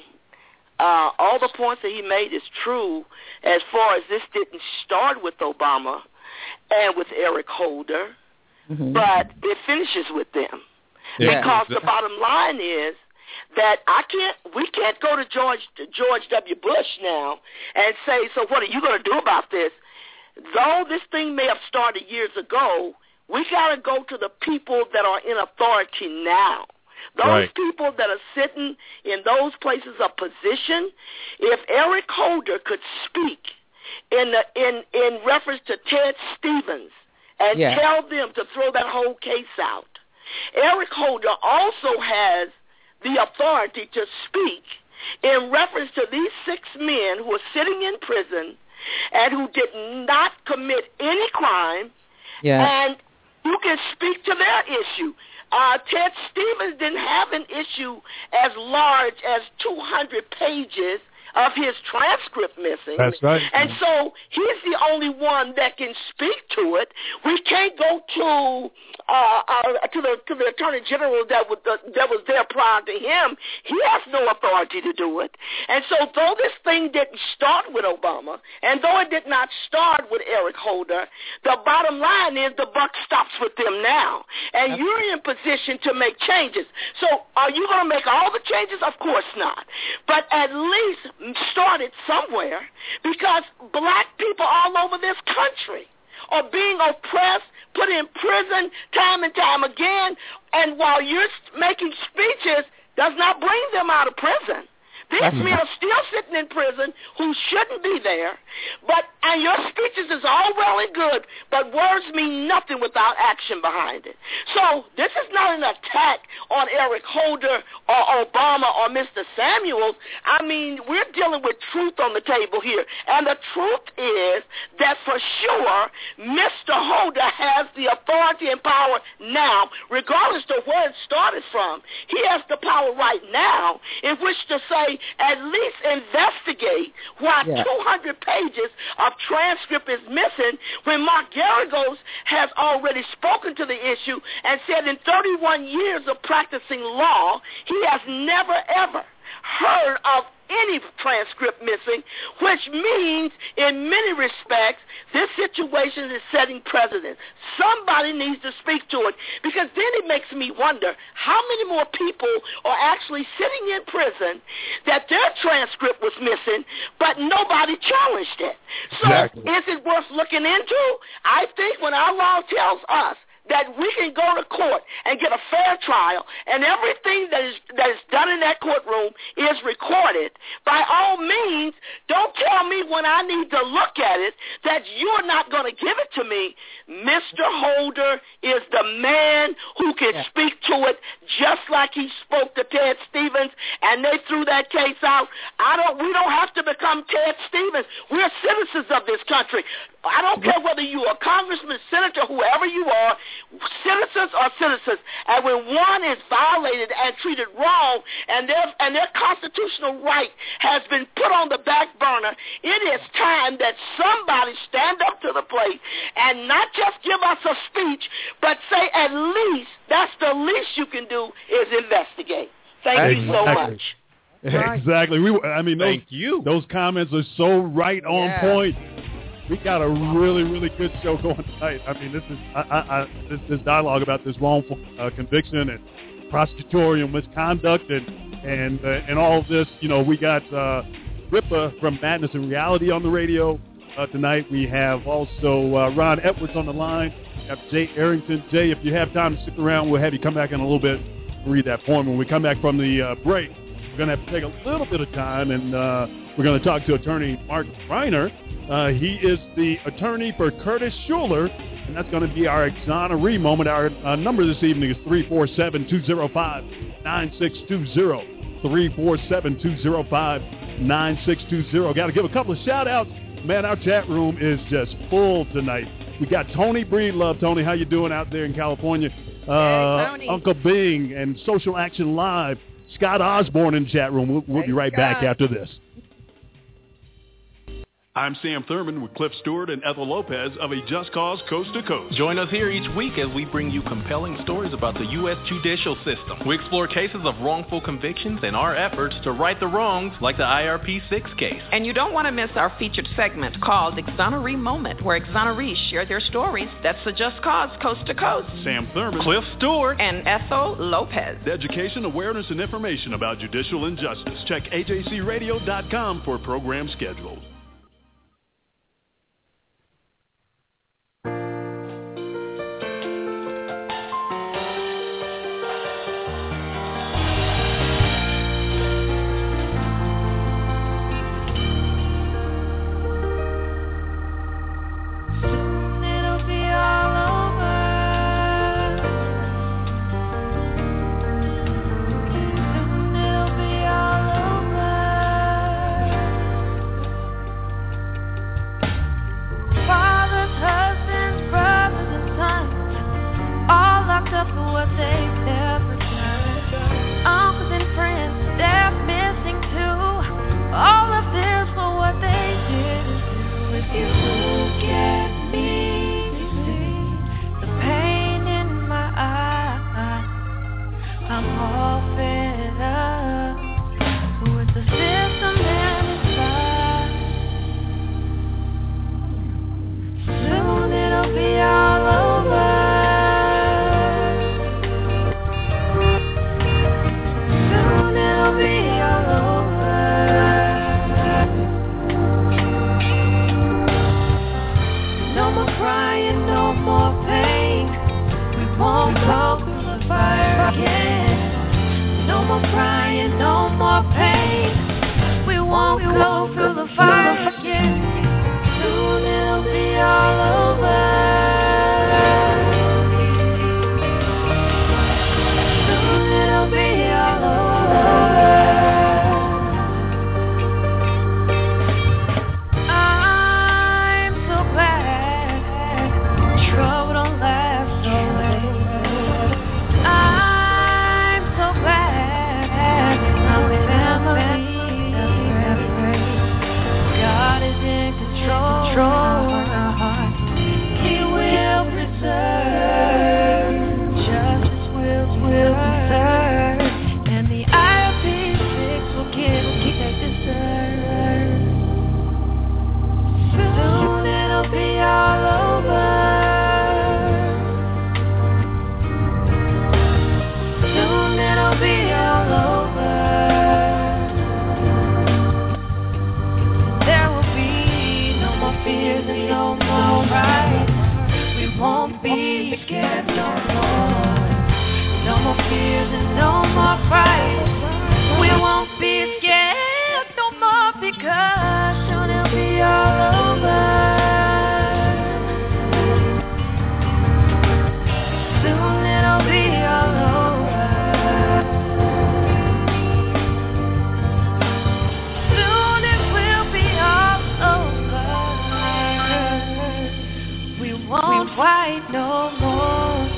uh, all the points that he made is true as far as this didn't start with Obama and with Eric Holder, mm-hmm. but it finishes with them. Yeah. Because the bottom line is that I can't, we can't go to George George W. Bush now and say, so what are you going to do about this? Though this thing may have started years ago, we got to go to the people that are in authority now. Those right. people that are sitting in those places of position. If Eric Holder could speak in the, in in reference to Ted Stevens and yeah. tell them to throw that whole case out, Eric Holder also has the authority to speak in reference to these six men who are sitting in prison and who did not commit any crime, yeah. and you can speak to their issue. Uh, Ted Stevens didn't have an issue as large as two hundred pages of his transcript missing. That's right. And so he's the only one that can speak to it. We can't go to uh, uh, to the to the Attorney General that was uh, that was there prior to him. He has no authority to do it. And so though this thing didn't start with Obama, and though it did not start with Eric Holder, the bottom line is the buck stops with them now. And you're in position to make changes. So are you going to make all the changes? Of course not. But at least started somewhere, because black people all over this country are being oppressed, put in prison time and time again, and while you're making speeches, does not bring them out of prison. These men are still sitting in prison who shouldn't be there, but and your speeches is all well and good, but words mean nothing without action behind it. So this is not an attack on Eric Holder or Obama or Mister Samuels. I mean, we're dealing with truth on the table here, and the truth is that for sure Mister Holder has the authority and power now, regardless of where it started from. He has the power right now in which to say, at least investigate why yeah. two hundred pages of transcript is missing when Mark Garagos has already spoken to the issue and said in thirty-one years of practicing law, he has never, ever heard of any transcript missing, which means in many respects this situation is setting precedent. Somebody needs to speak to it, because then it makes me wonder how many more people are actually sitting in prison that their transcript was missing, but nobody challenged it. So exactly. Is it worth looking into? I think when our law tells us that we can go to court and get a fair trial, and everything that is that is done in that courtroom is recorded, by all means, don't tell me when I need to look at it that you're not going to give it to me. Mister Holder is the man who can yeah. speak to it, just like he spoke to Ted Stevens, and they threw that case out. I don't. We don't have to become Ted Stevens. We're citizens of this country. I don't care whether you're a congressman, senator, whoever you are. Citizens are citizens, and when one is violated and treated wrong, and their and their constitutional right has been put on the back burner, it is time that somebody stand up to the plate and not just give us a speech, but say at least that's the least you can do is investigate. Thank you so much. Exactly. We. I mean, those, Thank you. Those comments are so right on Yeah. point. We got a really, really good show going tonight. I mean, this is I, I, I, this, this dialogue about this wrongful uh, conviction and prosecutorial misconduct and and uh, and all of this. You know, we got uh, Ripa from Madness and Reality on the radio uh, tonight. We have also uh, Ron Edwards on the line. We have Jay Arrington. Jay, if you have time to stick around, we'll have you come back in a little bit and read that poem. When we come back from the uh, break, we're going to have to take a little bit of time, and uh, we're going to talk to attorney Mark Reiner. Uh, he is the attorney for Curtis Schuler, and that's going to be our exoneree moment. Our uh, number this evening is three four seven, two zero five, nine six two zero. three four seven, two zero five, nine six two zero. Got to give a couple of shout-outs. Man, our chat room is just full tonight. We got Tony Breedlove. Tony, how you doing out there in California? Uh, hey, Uncle Bing and Social Action Live. Scott Osborne in the chat room. We'll, we'll Hey, be right Scott. back after this. I'm Sam Thurman with Cliff Stewart and Ethel Lopez of A Just Cause Coast to Coast. Join us here each week as we bring you compelling stories about the U S judicial system. We explore cases of wrongful convictions and our efforts to right the wrongs, like the I R P six case. And you don't want to miss our featured segment called Exoneree Moment, where exonerees share their stories. That's the Just Cause Coast to Coast. Sam Thurman, Cliff Stewart, And Ethel Lopez. Education, awareness, and information about judicial injustice. Check A J C radio dot com for program schedule. Won't fight no more.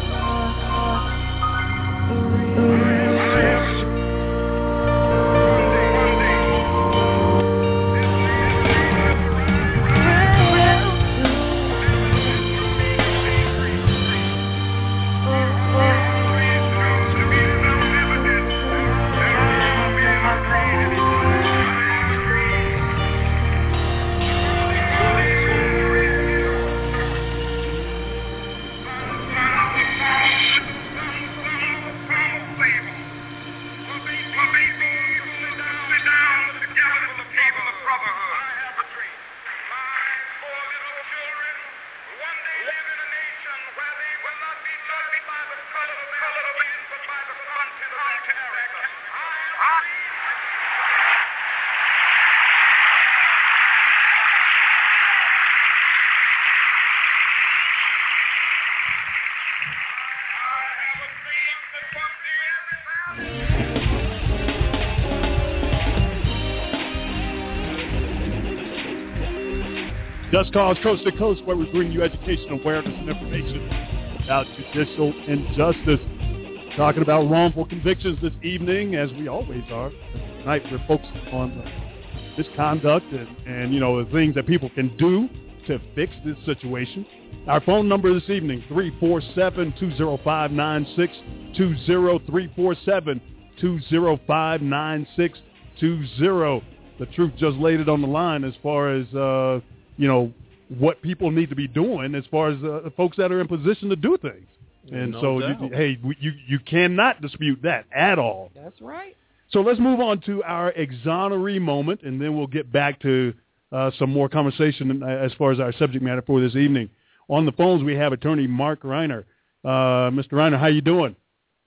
Just Cause Coast to Coast, where we bring you education, awareness, and information about judicial injustice. Talking about wrongful convictions this evening, as we always are. Tonight we're focusing on misconduct and, and, you know, the things that people can do to fix this situation. Our phone number this evening, three four seven, two zero five, nine six two zero, three four seven, two zero five, nine six two zero. The truth just laid it on the line as far as, uh, you know, what people need to be doing as far as uh, folks that are in position to do things. And no so, doubt. you, hey, you, you cannot dispute that at all. That's right. So let's move on to our exoneree moment, and then we'll get back to uh, some more conversation as far as our subject matter for this evening. On the phones, we have attorney Mark Reiner. Uh, Mister Reiner, how you doing?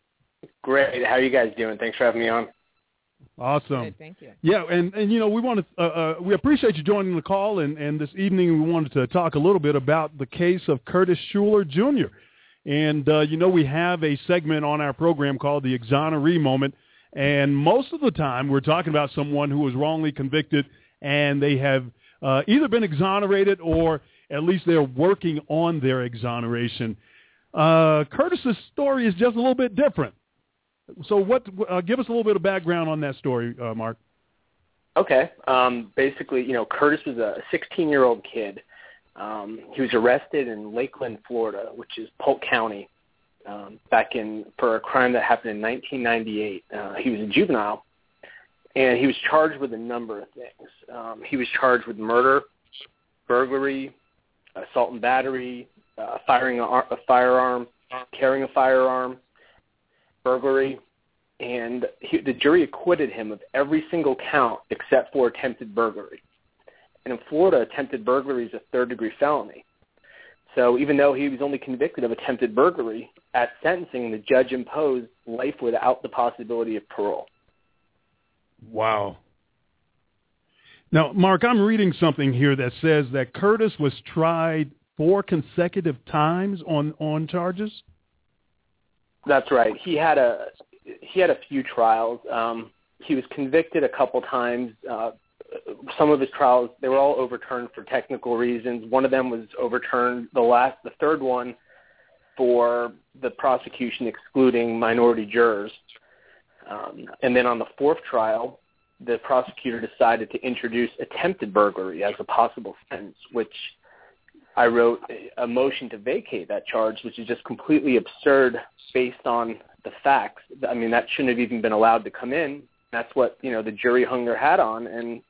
Great. How are you guys doing? Thanks for having me on. Awesome. Good, thank you. Yeah, and, and you know, we want to uh, uh, we appreciate you joining the call, and, and this evening we wanted to talk a little bit about the case of Curtis Schuler Junior And, uh, you know, we have a segment on our program called the Exoneree Moment, and most of the time we're talking about someone who was wrongly convicted and they have uh, either been exonerated or at least they're working on their exoneration. Uh, Curtis's story is just a little bit different. So what? Uh, give us a little bit of background on that story, uh, Mark. Okay. Um, basically, you know, Curtis was a sixteen-year-old kid. Um, he was arrested in Lakeland, Florida, which is Polk County, um, back in for a crime that happened in nineteen ninety-eight. Uh, he was a juvenile, and he was charged with a number of things. Um, he was charged with murder, burglary, assault and battery, uh, firing a, a firearm, carrying a firearm, burglary, and he, the jury acquitted him of every single count except for attempted burglary. And in Florida, attempted burglary is a third-degree felony. So even though he was only convicted of attempted burglary, at sentencing, the judge imposed life without the possibility of parole. Wow. Now, Mark, I'm reading something here that says that Curtis was tried four consecutive times on, on charges? That's right. He had a he had a few trials. Um, he was convicted a couple times. Uh, some of his trials, they were all overturned for technical reasons. One of them was overturned, the last, the third one, for the prosecution excluding minority jurors. Um, and then on the fourth trial, the prosecutor decided to introduce attempted burglary as a possible sentence, which I wrote a motion to vacate that charge, which is just completely absurd based on the facts. I mean, that shouldn't have even been allowed to come in. That's what, you know, the jury hung their hat on, and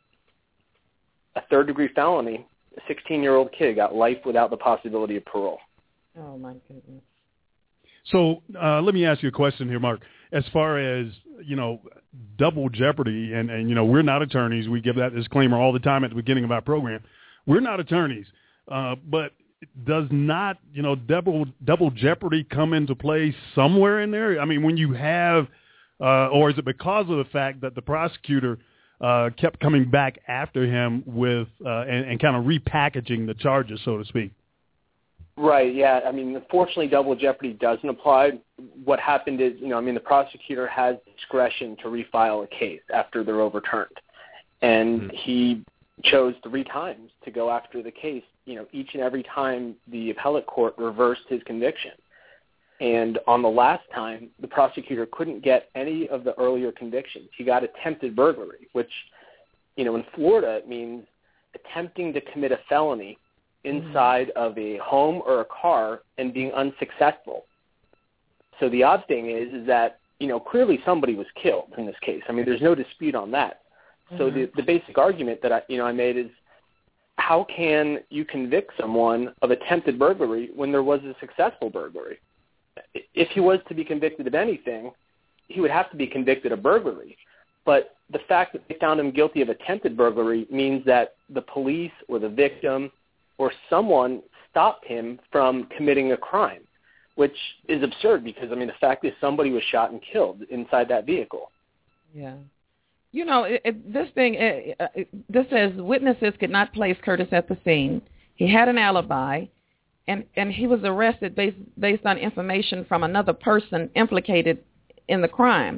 a third-degree felony, a sixteen-year-old kid got life without the possibility of parole. Oh, my goodness. So uh, let me ask you a question here, Mark. As far as, you know, double jeopardy, and, and, you know, we're not attorneys. We give that disclaimer all the time at the beginning of our program. We're not attorneys. Uh, but does not, you know, double double jeopardy come into play somewhere in there? I mean, when you have, uh, or is it because of the fact that the prosecutor uh, kept coming back after him with uh, and, and kind of repackaging the charges, so to speak? Right, yeah. I mean, unfortunately, double jeopardy doesn't apply. What happened is, you know, I mean, the prosecutor has discretion to refile a case after they're overturned. And mm-hmm. he chose three times to go after the case, you know, each and every time the appellate court reversed his conviction. And on the last time, the prosecutor couldn't get any of the earlier convictions. He got attempted burglary, which, you know, in Florida, it means attempting to commit a felony inside mm-hmm. of a home or a car and being unsuccessful. So the odd thing is, is that, you know, clearly somebody was killed in this case. I mean, there's no dispute on that. So mm-hmm. the, the basic argument that I, you know, I made is, how can you convict someone of attempted burglary when there was a successful burglary? If he was to be convicted of anything, he would have to be convicted of burglary. But the fact that they found him guilty of attempted burglary means that the police or the victim or someone stopped him from committing a crime, which is absurd because, I mean, the fact is somebody was shot and killed inside that vehicle. Yeah. You know, it, it, this thing, it, it, this says witnesses could not place Curtis at the scene. He had an alibi, and, and he was arrested based, based on information from another person implicated in the crime.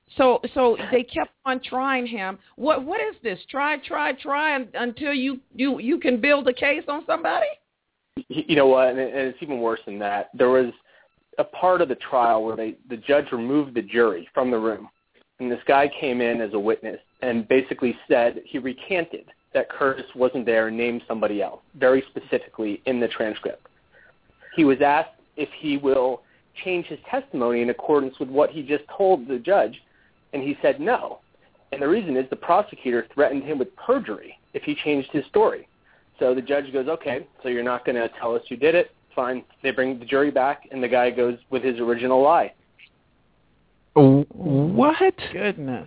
So so they kept on trying him. What what is this? Try, try, try un, until you, you, you can build a case on somebody? You know what? And it's even worse than that. There was a part of the trial where they the judge removed the jury from the room, and this guy came in as a witness and basically said he recanted that Curtis wasn't there and named somebody else, very specifically in the transcript. He was asked if he will change his testimony in accordance with what he just told the judge, and he said no. And the reason is the prosecutor threatened him with perjury if he changed his story. So the judge goes, okay, so you're not going to tell us you did it? Fine. They bring the jury back, and the guy goes with his original lie. What? Goodness.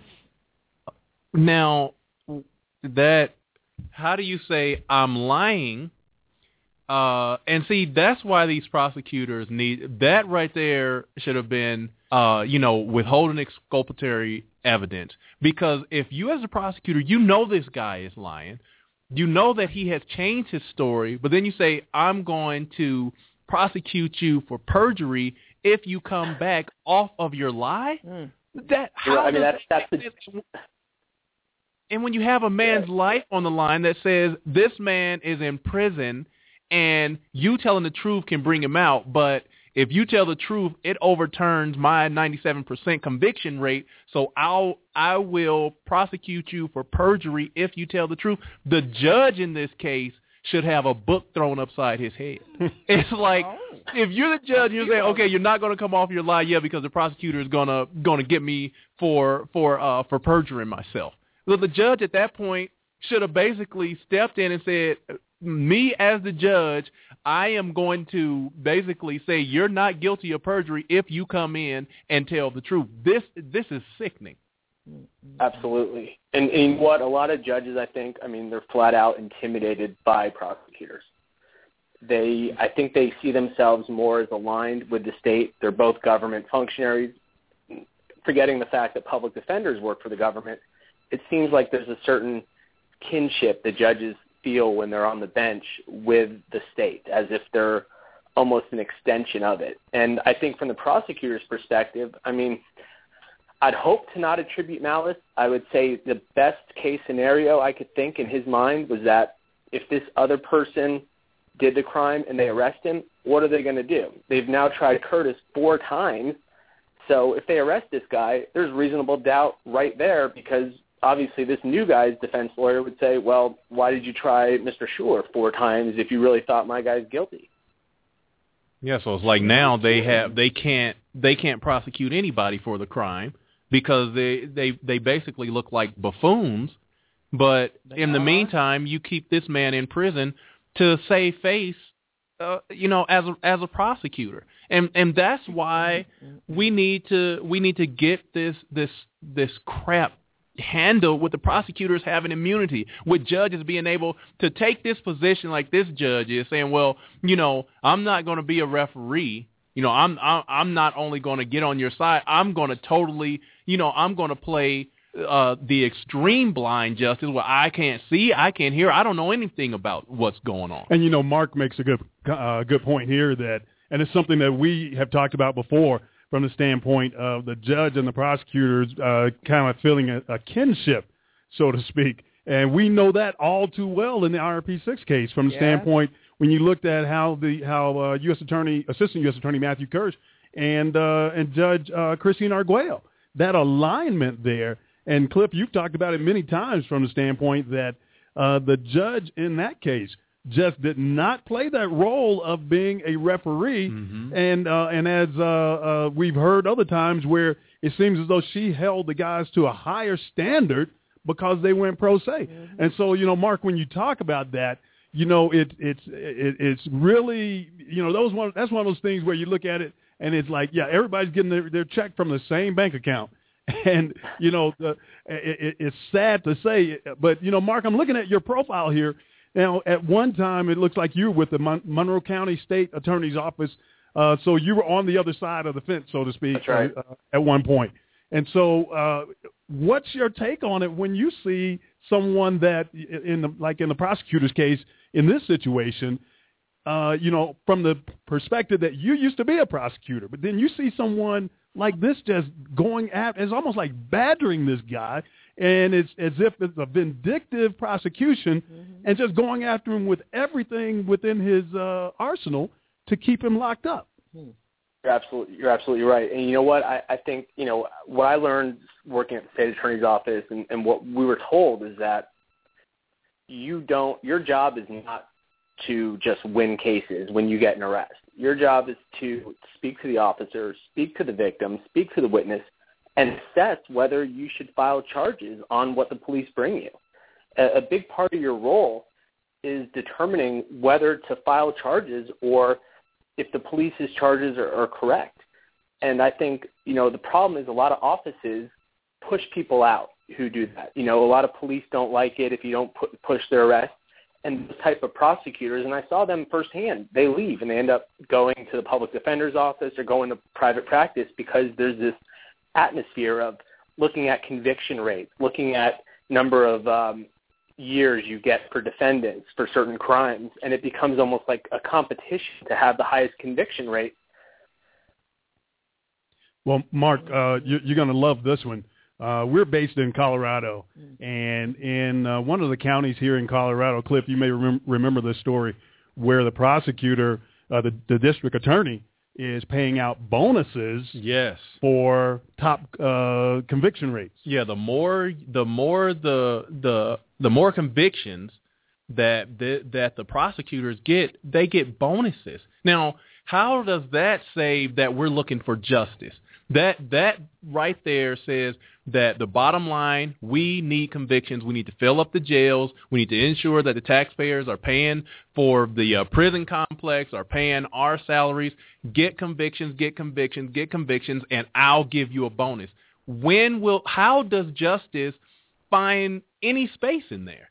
Now, that, how do you say I'm lying? Uh, and see, that's why these prosecutors need, that right there should have been, uh, you know, withholding exculpatory evidence. Because if you as a prosecutor, you know this guy is lying, you know that he has changed his story, but then you say, I'm going to prosecute you for perjury if you come back off of your lie? Mm. That, how I mean, does that's, that's the... And when you have a man's life on the line that says this man is in prison and you telling the truth can bring him out, but if you tell the truth, it overturns my ninety-seven percent conviction rate, so I'll, I will prosecute you for perjury if you tell the truth. The judge in this case should have a book thrown upside his head. It's like, oh. if you're the judge, you're saying, okay, you're not going to come off your lie, yeah, because the prosecutor is going to going to get me for for uh, for perjuring myself. Well, the judge at that point should have basically stepped in and said, me as the judge, I am going to basically say you're not guilty of perjury if you come in and tell the truth. This this is sickening. Absolutely. And, and what a lot of judges, I think, I mean, they're flat out intimidated by prosecutors. They, I think they see themselves more as aligned with the state. They're both government functionaries. Forgetting the fact that public defenders work for the government, it seems like there's a certain kinship the judges feel when they're on the bench with the state, as if they're almost an extension of it. And I think from the prosecutor's perspective, I mean, I'd hope to not attribute malice. I would say the best case scenario I could think in his mind was that if this other person did the crime and they arrest him, what are they going to do? They've now tried Curtis four times. So if they arrest this guy, there's reasonable doubt right there, because obviously this new guy's defense lawyer would say, well, why did you try Mister Schuler four times if you really thought my guy's guilty? Yeah, so it's like now they have they can't they can't prosecute anybody for the crime because they they, they basically look like buffoons. But they in are. the meantime, you keep this man in prison to save face, uh, you know, as a, as a prosecutor, and and that's why we need to we need to get this this this crap handled with the prosecutors having immunity, with judges being able to take this position like this judge is, saying, well, you know, I'm not going to be a referee. You know, I'm I'm, I'm not only going to get on your side, I'm going to totally, you know, I'm going to play uh, the extreme blind justice where I can't see, I can't hear, I don't know anything about what's going on. And, you know, Mark makes a good uh, good point here that, and it's something that we have talked about before, from the standpoint of the judge and the prosecutors uh, kind of feeling a, a kinship, so to speak. And we know that all too well in the I R P six case from the yeah. standpoint when you looked at how the how uh, U S Attorney, Assistant U S Attorney Matthew Kirsch and uh, and Judge uh, Christine Arguello, that alignment there. And, Cliff, you've talked about it many times from the standpoint that uh, the judge in that case just did not play that role of being a referee. Mm-hmm. And uh, and as uh, uh, we've heard other times where it seems as though she held the guys to a higher standard because they went pro se. Mm-hmm. And so, you know, Mark, when you talk about that, you know, it, it's it, it's really, you know, those one that's one of those things where you look at it and it's like, yeah, everybody's getting their, their check from the same bank account. And, you know, the, it, it's sad to say, but, you know, Mark, I'm looking at your profile here. Now, at one time, it looks like you were with the Mon- Monroe County State Attorney's Office, uh, so you were on the other side of the fence, so to speak, That's right. uh, at one point. And so uh, what's your take on it when you see someone that, in the, like in the prosecutor's case, in this situation, uh, you know, from the perspective that you used to be a prosecutor, but then you see someone like this just going at, it's almost like badgering this guy, and it's as if it's a vindictive prosecution, mm-hmm. and just going after him with everything within his uh, arsenal to keep him locked up. Hmm. You're absolutely, you're absolutely right. And you know what? I, I think, you know, what I learned working at the state attorney's office and, and what we were told is that you don't, your job is not to just win cases when you get an arrest. Your job is to speak to the officer, speak to the victim, speak to the witness, and assess whether you should file charges on what the police bring you. A, a big part of your role is determining whether to file charges or if the police's charges are, are correct. And I think, you know, the problem is a lot of offices push people out who do that. You know, a lot of police don't like it if you don't put, push their arrest. And the type of prosecutors, and I saw them firsthand, they leave and they end up going to the public defender's office or going to private practice because there's this atmosphere of looking at conviction rates, looking at number of um, years you get for defendants for certain crimes, and it becomes almost like a competition to have the highest conviction rate. Well, Mark, uh, you, you're going to love this one. Uh, we're based in Colorado, and in uh, one of the counties here in Colorado, Cliff, you may remem- remember this story, where the prosecutor, uh, the, the district attorney, is paying out bonuses yes. for top uh, conviction rates. Yeah, the more the more the the the more convictions that the, that the prosecutors get, they get bonuses. Now, how does that say that we're looking for justice? That that right there says that the bottom line, we need convictions. We need to fill up the jails. We need to ensure that the taxpayers are paying for the uh, prison complex, are paying our salaries. Get convictions, get convictions, get convictions, and I'll give you a bonus. When will? How does justice find any space in there?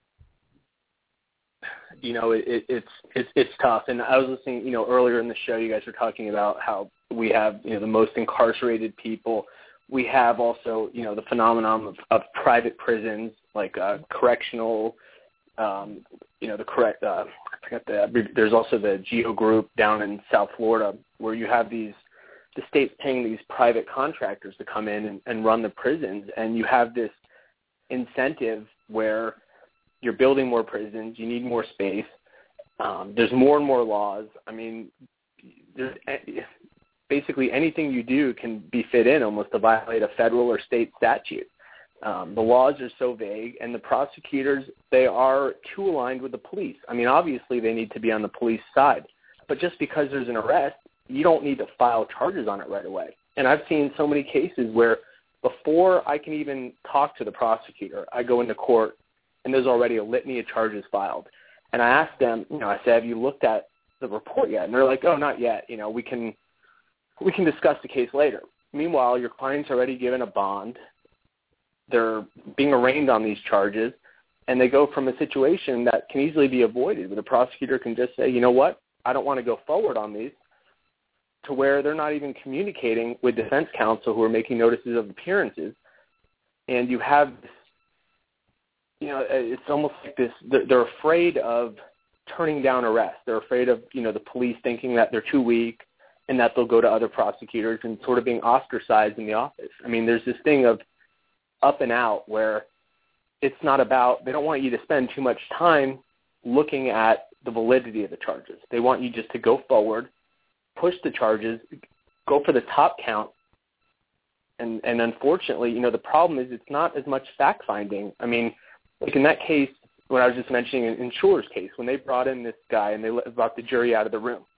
You know, it, it, it's it's it's tough. And I was listening, you know, earlier in the show, you guys were talking about how we have, you know, the most incarcerated people. We have also, you know, the phenomenon of, of private prisons, like uh, correctional, um, you know, the correct. Uh, I forgot the. There's also the Geo Group down in South Florida, where you have these, the state's paying these private contractors to come in and, and run the prisons, and you have this incentive where you're building more prisons, you need more space. Um, there's more and more laws. I mean, there's basically anything you do can be fit in almost to violate a federal or state statute. Um, the laws are so vague, and the prosecutors, they are too aligned with the police. I mean, obviously they need to be on the police side, but just because there's an arrest, you don't need to file charges on it right away. And I've seen so many cases where before I can even talk to the prosecutor, I go into court, and there's already a litany of charges filed. And I asked them, you know, I said, have you looked at the report yet? And they're like, oh, not yet. You know, we can we can discuss the case later. Meanwhile, your client's already given a bond. They're being arraigned on these charges, and they go from a situation that can easily be avoided, where the prosecutor can just say, you know what, I don't want to go forward on these, to where they're not even communicating with defense counsel who are making notices of appearances. And you have this, you know, it's almost like this, they're afraid of turning down arrests. They're afraid of, you know, the police thinking that they're too weak and that they'll go to other prosecutors and sort of being ostracized in the office. I mean, there's this thing of up and out where it's not about, they don't want you to spend too much time looking at the validity of the charges. They want you just to go forward, push the charges, go for the top count. And, and unfortunately, you know, the problem is it's not as much fact-finding. I mean, like in that case, when I was just mentioning in Shor's case, when they brought in this guy and they let, brought the jury out of the room,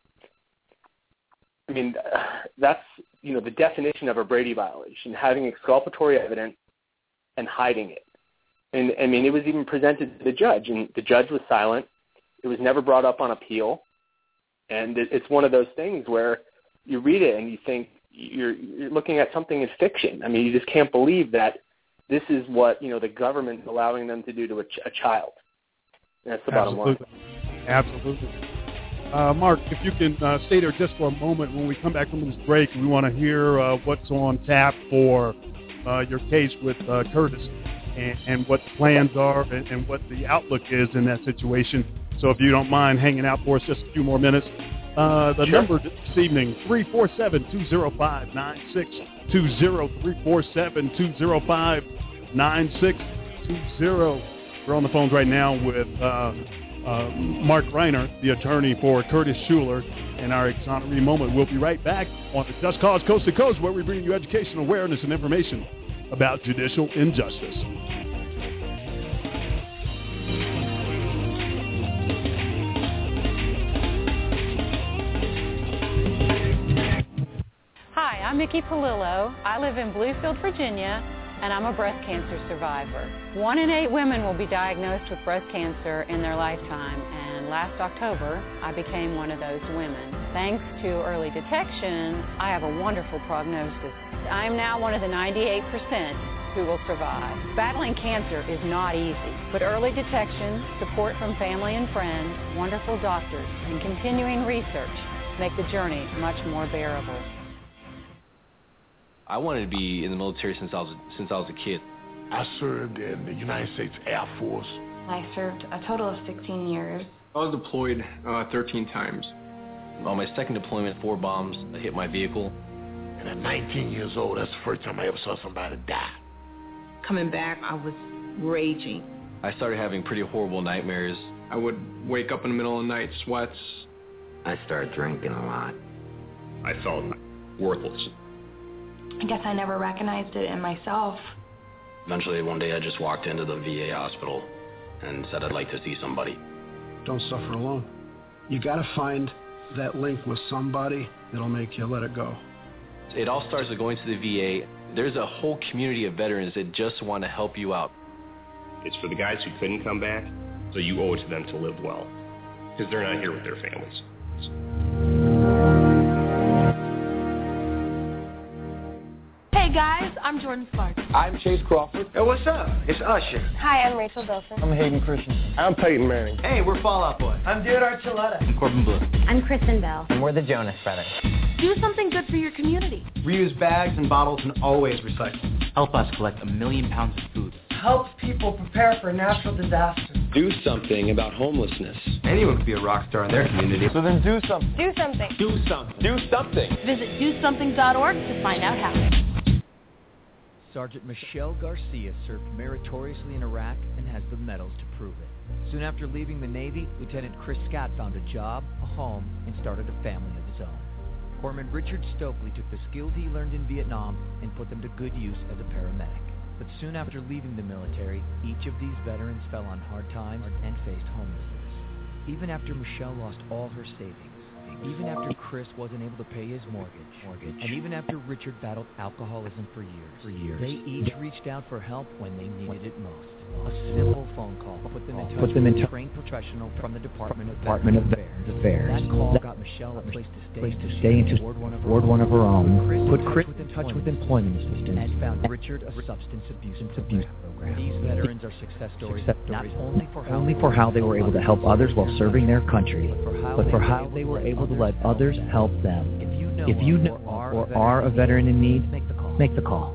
I mean, that's, you know, the definition of a Brady violation, having exculpatory evidence and hiding it. And, I mean, it was even presented to the judge, and the judge was silent. It was never brought up on appeal. And it, it's one of those things where you read it and you think you're, you're looking at something in fiction. I mean, you just can't believe that this is what, you know, the government's allowing them to do to a, ch- a child. And that's the Absolutely. bottom line. Absolutely. Uh, Mark, if you can uh, stay there just for a moment. When we come back from this break, we want to hear uh, what's on tap for uh, your case with uh, Curtis and, and what the plans are and, and what the outlook is in that situation. So if you don't mind hanging out for us just a few more minutes, uh, the Sure. number this evening, three four seven, two zero five, nine six two zero, three four seven, two zero five, nine six two zero. We're on the phones right now with uh, uh, Mark Reiner, the attorney for Curtis Schuler, in our exoneree moment. We'll be right back on the Just Cause Coast to Coast, where we bring you education, awareness, and information about judicial injustice. Hi, I'm Mickey Palillo. I live in Bluefield, Virginia, and I'm a breast cancer survivor. One in eight women will be diagnosed with breast cancer in their lifetime, and last October, I became one of those women. Thanks to early detection, I have a wonderful prognosis. I am now one of the ninety-eight percent who will survive. Battling cancer is not easy, but early detection, support from family and friends, wonderful doctors, and continuing research make the journey much more bearable. I wanted to be in the military since I was since I was a kid. I served in the United States Air Force. I served a total of sixteen years. I was deployed uh, thirteen times. On my second deployment, four bombs hit my vehicle. And at nineteen years old, that's the first time I ever saw somebody die. Coming back, I was raging. I started having pretty horrible nightmares. I would wake up in the middle of the night, sweats. I started drinking a lot. I felt worthless. I guess I never recognized it in myself. Eventually, one day I just walked into the V A hospital and said I'd like to see somebody. Don't suffer alone. You got to find that link with somebody that'll make you let it go. It all starts with going to the V A. There's a whole community of veterans that just want to help you out. It's for the guys who couldn't come back, so you owe it to them to live well, because they're not here with their families. Hey guys, I'm Jordan Clark. I'm Chase Crawford. Hey, what's up? It's Usher. Hi, I'm Rachel Bilson. I'm Hayden Christensen. I'm Peyton Manning. Hey, we're Fall Out Boy. I'm Dude Archuleta. I'm Corbin Blue. I'm Kristen Bell. And we're the Jonas Brothers. Do something good for your community. Reuse bags and bottles and always recycle. Help us collect a million pounds of food. Help people prepare for natural disasters. Do something about homelessness. Anyone could be a rock star in their community. So then do something. Do something. Do something. Do something. Visit do something dot org to find out how. Sergeant Michelle Garcia served meritoriously in Iraq and has the medals to prove it. Soon after leaving the Navy, Lieutenant Chris Scott found a job, a home, and started a family of his own. Corpsman Richard Stokely took the skills he learned in Vietnam and put them to good use as a paramedic. But soon after leaving the military, each of these veterans fell on hard times and faced homelessness. Even after Michelle lost all her savings, even after Chris wasn't able to pay his mortgage, mortgage, and even after Richard battled alcoholism for years, for years, they each reached out for help when they needed it most. A simple phone call put them in touch put them with a trained professional from the Department of Department of Veterans Affairs. That call got Michelle a place to stay, place to stay into Ward one of her, one of her own. Put Chris in touch with employment assistance and found Richard a substance abuse abuse program. These veterans are success stories, not only for how only for how they were able to help others while serving their country, but for how they were able to let others help them. If you know or are a veteran in need, make the call. Make the call.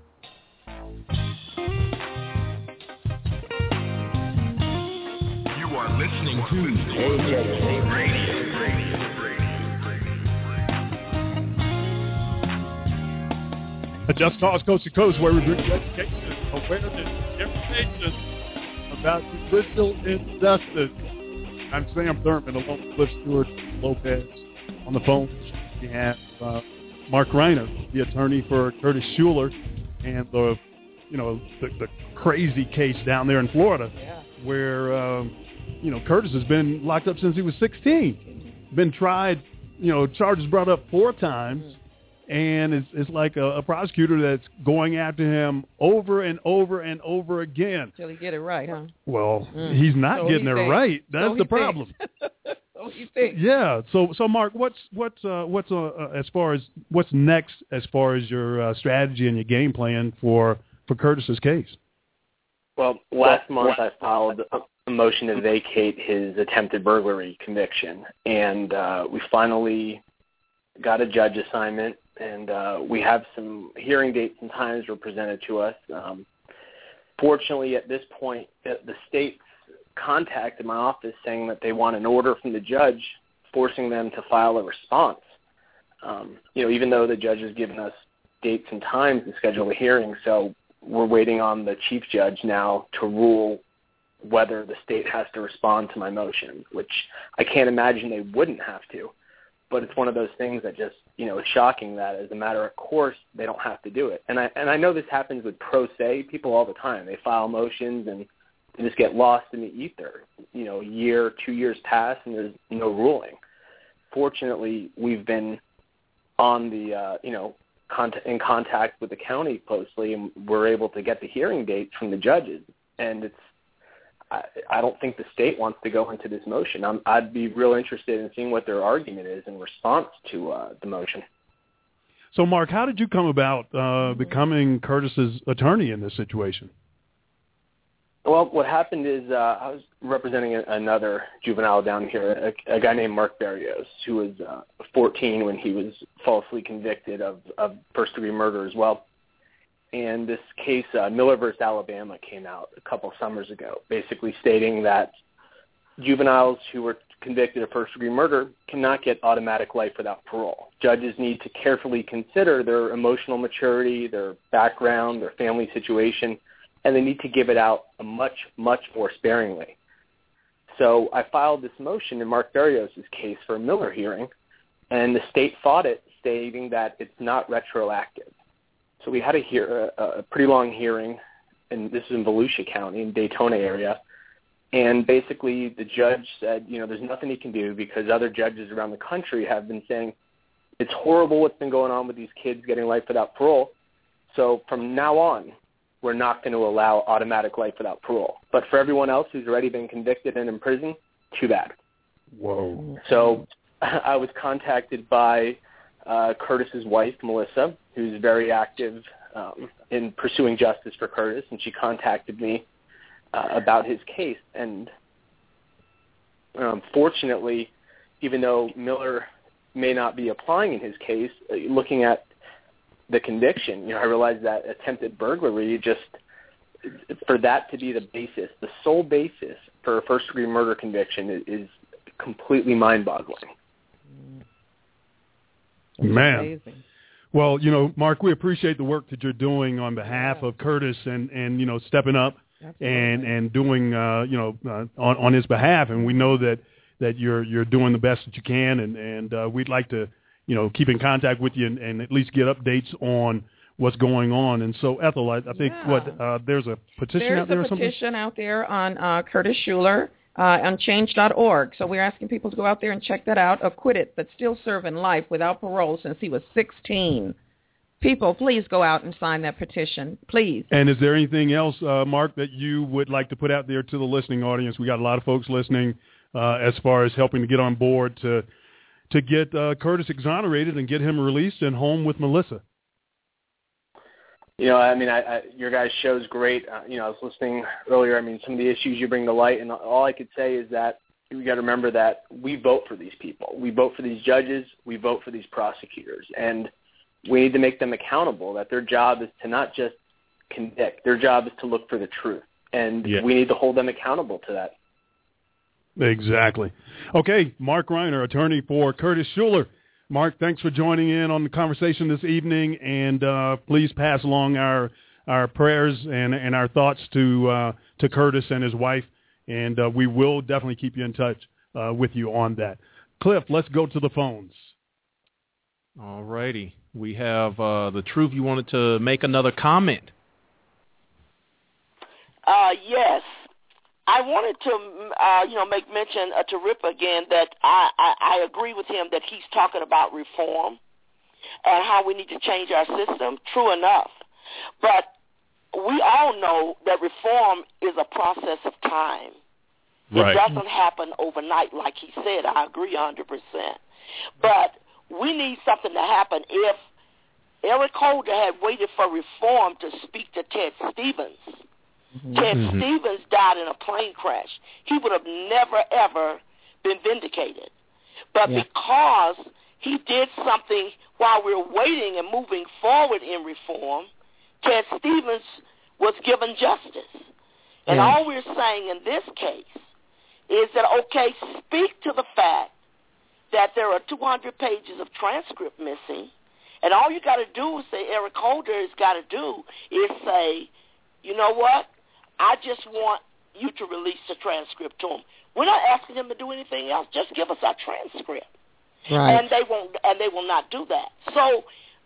You are listening to A J A Radio. A Just Cause Coast to Coast, where we bring you education, awareness, information about judicial injustice. I'm Sam Thurman, along with Cliff Stewart Lopez. On the phone, we have uh, Mark Reiner, the attorney for Curtis Schuler, and the, you know, the, the crazy case down there in Florida, yeah. where um, you know Curtis has been locked up since he was sixteen, been tried, you know, charges brought up four times. Mm. And it's, it's like a, a prosecutor that's going after him over and over and over again. Till he get it right, huh? Well, mm. he's not so getting he it thinks. right. That's so the problem. so he thinks. Yeah. So, so Mark, what's what's uh, what's uh, uh, as far as what's next as far as your uh, strategy and your game plan for for Curtis's case? Well, last month I filed a motion to vacate his attempted burglary conviction, and uh, we finally got a judge assignment. And uh, we have some hearing dates and times were presented to us. Um, fortunately, at this point, the state's contacted my office saying that they want an order from the judge forcing them to file a response. Um, you know, even though the judge has given us dates and times to schedule a hearing, so we're waiting on the chief judge now to rule whether the state has to respond to my motion, which I can't imagine they wouldn't have to. But it's one of those things that just, you know, is shocking that as a matter of course they don't have to do it. And I and I know this happens with pro se people all the time. They file motions and they just get lost in the ether. You know, a year, two years pass and there's no ruling. Fortunately, we've been on the, uh, you know, cont- in contact with the county closely, and we're able to get the hearing dates from the judges. And it's, I, I don't think the state wants to go into this motion. I'm, I'd be real interested in seeing what their argument is in response to uh, the motion. So, Mark, how did you come about uh, becoming Curtis's attorney in this situation? Well, what happened is uh, I was representing a, another juvenile down here, a, a guy named Mark Berrios, who was uh, fourteen when he was falsely convicted of, of first-degree murder as well. And this case, uh, Miller versus Alabama, came out a couple summers ago, basically stating that juveniles who were convicted of first-degree murder cannot get automatic life without parole. Judges need to carefully consider their emotional maturity, their background, their family situation, and they need to give it out a much, much more sparingly. So I filed this motion in Mark Berrios' case for a Miller hearing, and the state fought it, stating that it's not retroactive. So we had a, hear, a, a pretty long hearing, and this is in Volusia County, in Daytona area, and basically the judge said, you know, there's nothing he can do because other judges around the country have been saying it's horrible what's been going on with these kids getting life without parole. So from now on, we're not going to allow automatic life without parole. But for everyone else who's already been convicted and in prison, too bad. Whoa. So I was contacted by uh, Curtis's wife, Melissa, who's very active um, in pursuing justice for Curtis, and she contacted me uh, about his case. And um, fortunately, even though Miller may not be applying in his case, uh, looking at the conviction, you know, I realized that attempted burglary, just for that to be the basis, the sole basis for a first-degree murder conviction is, is completely mind-boggling. Man. Amazing. Well, you know, Mark, we appreciate the work that you're doing on behalf yeah. of Curtis and, and, you know, stepping up Absolutely. and and doing, uh, you know, uh, on, on his behalf. And we know that, that you're you're doing the best that you can, and, and uh, we'd like to, you know, keep in contact with you and, and at least get updates on what's going on. And so, Ethel, I, I think yeah. what uh, there's a petition there's out there or something? There's a petition out there on uh, Curtis Schuler uh, on change dot org. So we're asking people to go out there and check that out. Acquitted, but still serving life without parole since he was sixteen. People, please go out and sign that petition, please. And is there anything else, uh, Mark, that you would like to put out there to the listening audience? We got a lot of folks listening uh, as far as helping to get on board to to get uh, Curtis exonerated and get him released and home with Melissa. You know, I mean, I, I, your guys' show's great. Uh, you know, I was listening earlier. I mean, some of the issues you bring to light, and all I could say is that we got to remember that we vote for these people. We vote for these judges. We vote for these prosecutors. And we need to make them accountable, that their job is to not just convict. Their job is to look for the truth. And yeah. we need to hold them accountable to that. Exactly. Okay, Mark Reiner, attorney for Curtis Schuler. Mark, thanks for joining in on the conversation this evening, and uh, please pass along our our prayers and, and our thoughts to uh, to Curtis and his wife, and uh, we will definitely keep you in touch uh, with you on that. Cliff, let's go to the phones. All righty. We have uh, the Truth. You wanted to make another comment. Uh, yes. I wanted to, uh, you know, make mention uh, to Rip again that I, I, I agree with him that he's talking about reform and how we need to change our system. True enough. But we all know that reform is a process of time. Right. It doesn't happen overnight, like he said. I agree one hundred percent. But we need something to happen. If Eric Holder had waited for reform to speak to Ted Stevens, Ted mm-hmm. Stevens died in a plane crash. He would have never, ever been vindicated. But yeah. because he did something while we were waiting and moving forward in reform, Ted Stevens was given justice. And yeah. all we're saying in this case is that, okay, speak to the fact that there are two hundred pages of transcript missing, and all you got to do is say, Eric Holder has got to do is say, you know what, I just want you to release the transcript to him. We're not asking him to do anything else. Just give us our transcript. Right. And they won't, and they will not do that. So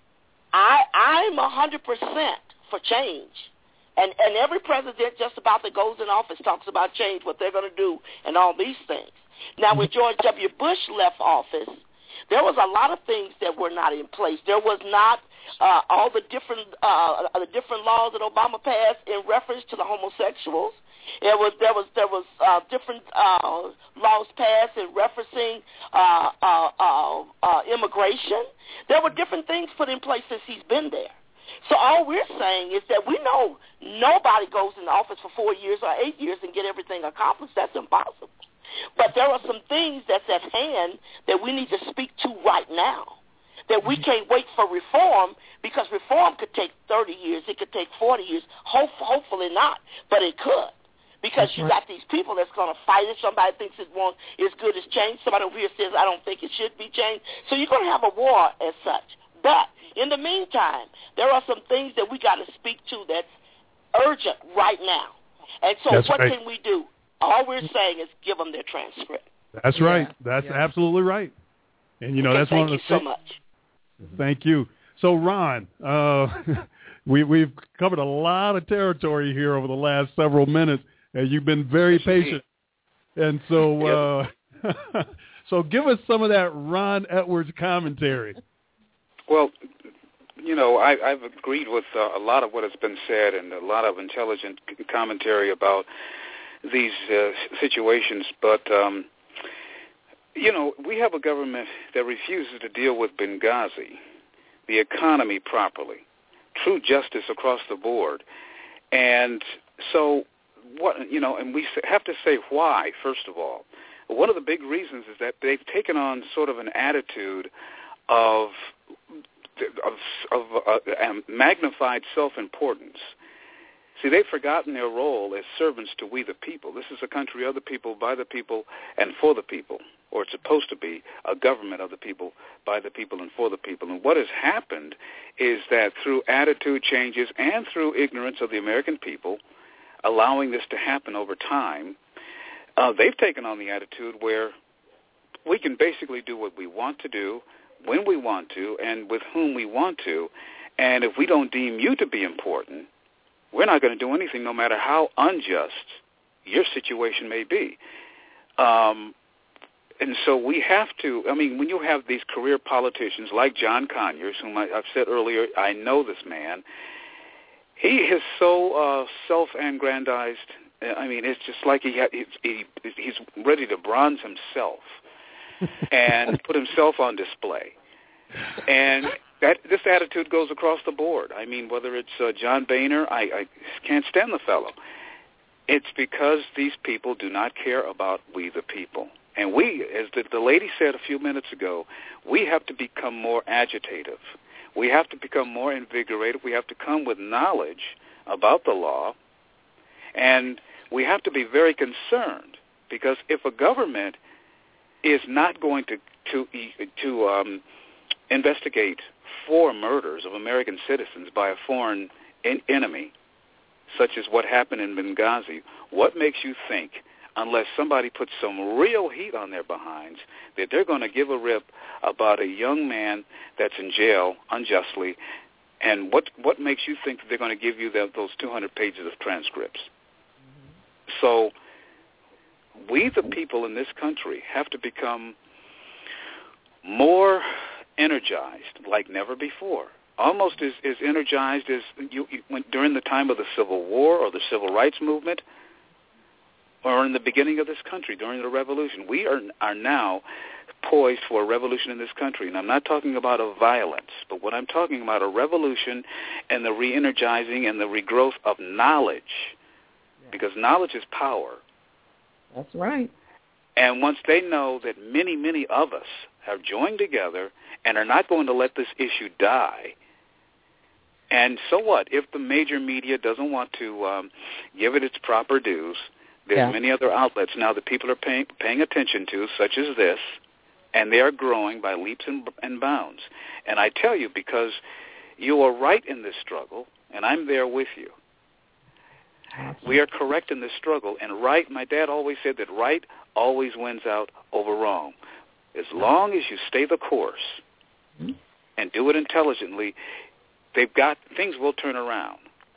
I, I'm one hundred percent for change. And, and every president just about that goes in office talks about change, what they're going to do, and all these things. Now, when George W. Bush left office, there was a lot of things that were not in place. There was not uh, all the different uh, the different laws that Obama passed in reference to the homosexuals. There was there was there was uh, different uh, laws passed in referencing uh, uh, uh, uh, immigration. There were different things put in place since he's been there. So all we're saying is that we know nobody goes in office for four years or eight years and get everything accomplished. That's impossible. But there are some things that's at hand that we need to speak to right now, that we can't wait for reform, because reform could take thirty years. It could take forty years. Hope, hopefully not, but it could. Because you got these people that's going to fight it. Somebody thinks it won't as good as change. Somebody over here says, I don't think it should be changed. So you're going to have a war as such. But in the meantime, there are some things that we got to speak to that's urgent right now. And so that's what right. can we do? All we're saying is give them their transcript. That's yeah. right. That's yeah. absolutely right. And, you know, okay, that's thank one of the you so things. much. Thank you. So, Ron, uh, we, we've covered a lot of territory here over the last several minutes, and you've been very patient. And so, uh, so give us some of that Ron Edwards commentary. Well, you know, I, I've agreed with uh, a lot of what has been said and a lot of intelligent commentary about these uh, situations. But, um, you know, we have a government that refuses to deal with Benghazi, the economy properly, true justice across the board. And so, what you know, and we have to say why, first of all. One of the big reasons is that they've taken on sort of an attitude of of, of uh, magnified self-importance. See, they've forgotten their role as servants to we the people. This is a country of the people, by the people, and for the people, or it's supposed to be a government of the people, by the people, and for the people. And what has happened is that through attitude changes and through ignorance of the American people, allowing this to happen over time, uh, they've taken on the attitude where we can basically do what we want to do, when we want to, and with whom we want to. And if we don't deem you to be important, we're not going to do anything, no matter how unjust your situation may be. Um, and so we have to, I mean, when you have these career politicians like John Conyers, whom I, I've said earlier, I know this man, he is so uh, self-aggrandized. I mean, it's just like he, ha- he he's ready to bronze himself and put himself on display. And that this attitude goes across the board. I mean, whether it's uh, John Boehner, I, I can't stand the fellow. It's because these people do not care about we the people. And we, as the, the lady said a few minutes ago, we have to become more agitative. We have to become more invigorated. We have to come with knowledge about the law. And we have to be very concerned, because if a government is not going to to to um, investigate four murders of American citizens by a foreign en- enemy, such as what happened in Benghazi, what makes you think, unless somebody puts some real heat on their behinds, that they're going to give a rip about a young man that's in jail unjustly? And what what makes you think that they're going to give you the, those two hundred pages of transcripts? Mm-hmm. So we, the people in this country, have to become more energized like never before, almost as, as energized as you, you went during the time of the Civil War or the Civil Rights Movement, or in the beginning of this country during the Revolution. We are are now poised for a revolution in this country. And I'm not talking about a violence, but what I'm talking about, a revolution and the re-energizing and the regrowth of knowledge, because knowledge is power. That's right. And once they know that many, many of us have joined together and are not going to let this issue die, and so what? If the major media doesn't want to um, give it its proper dues, There's yeah. many other outlets now that people are paying, paying attention to, such as this, and they are growing by leaps and, and bounds. And I tell you, because you are right in this struggle, and I'm there with you. We are correct in this struggle, and right, my dad always said that right always wins out over wrong. As long as you stay the course mm-hmm. and do it intelligently, they've got, things will turn around.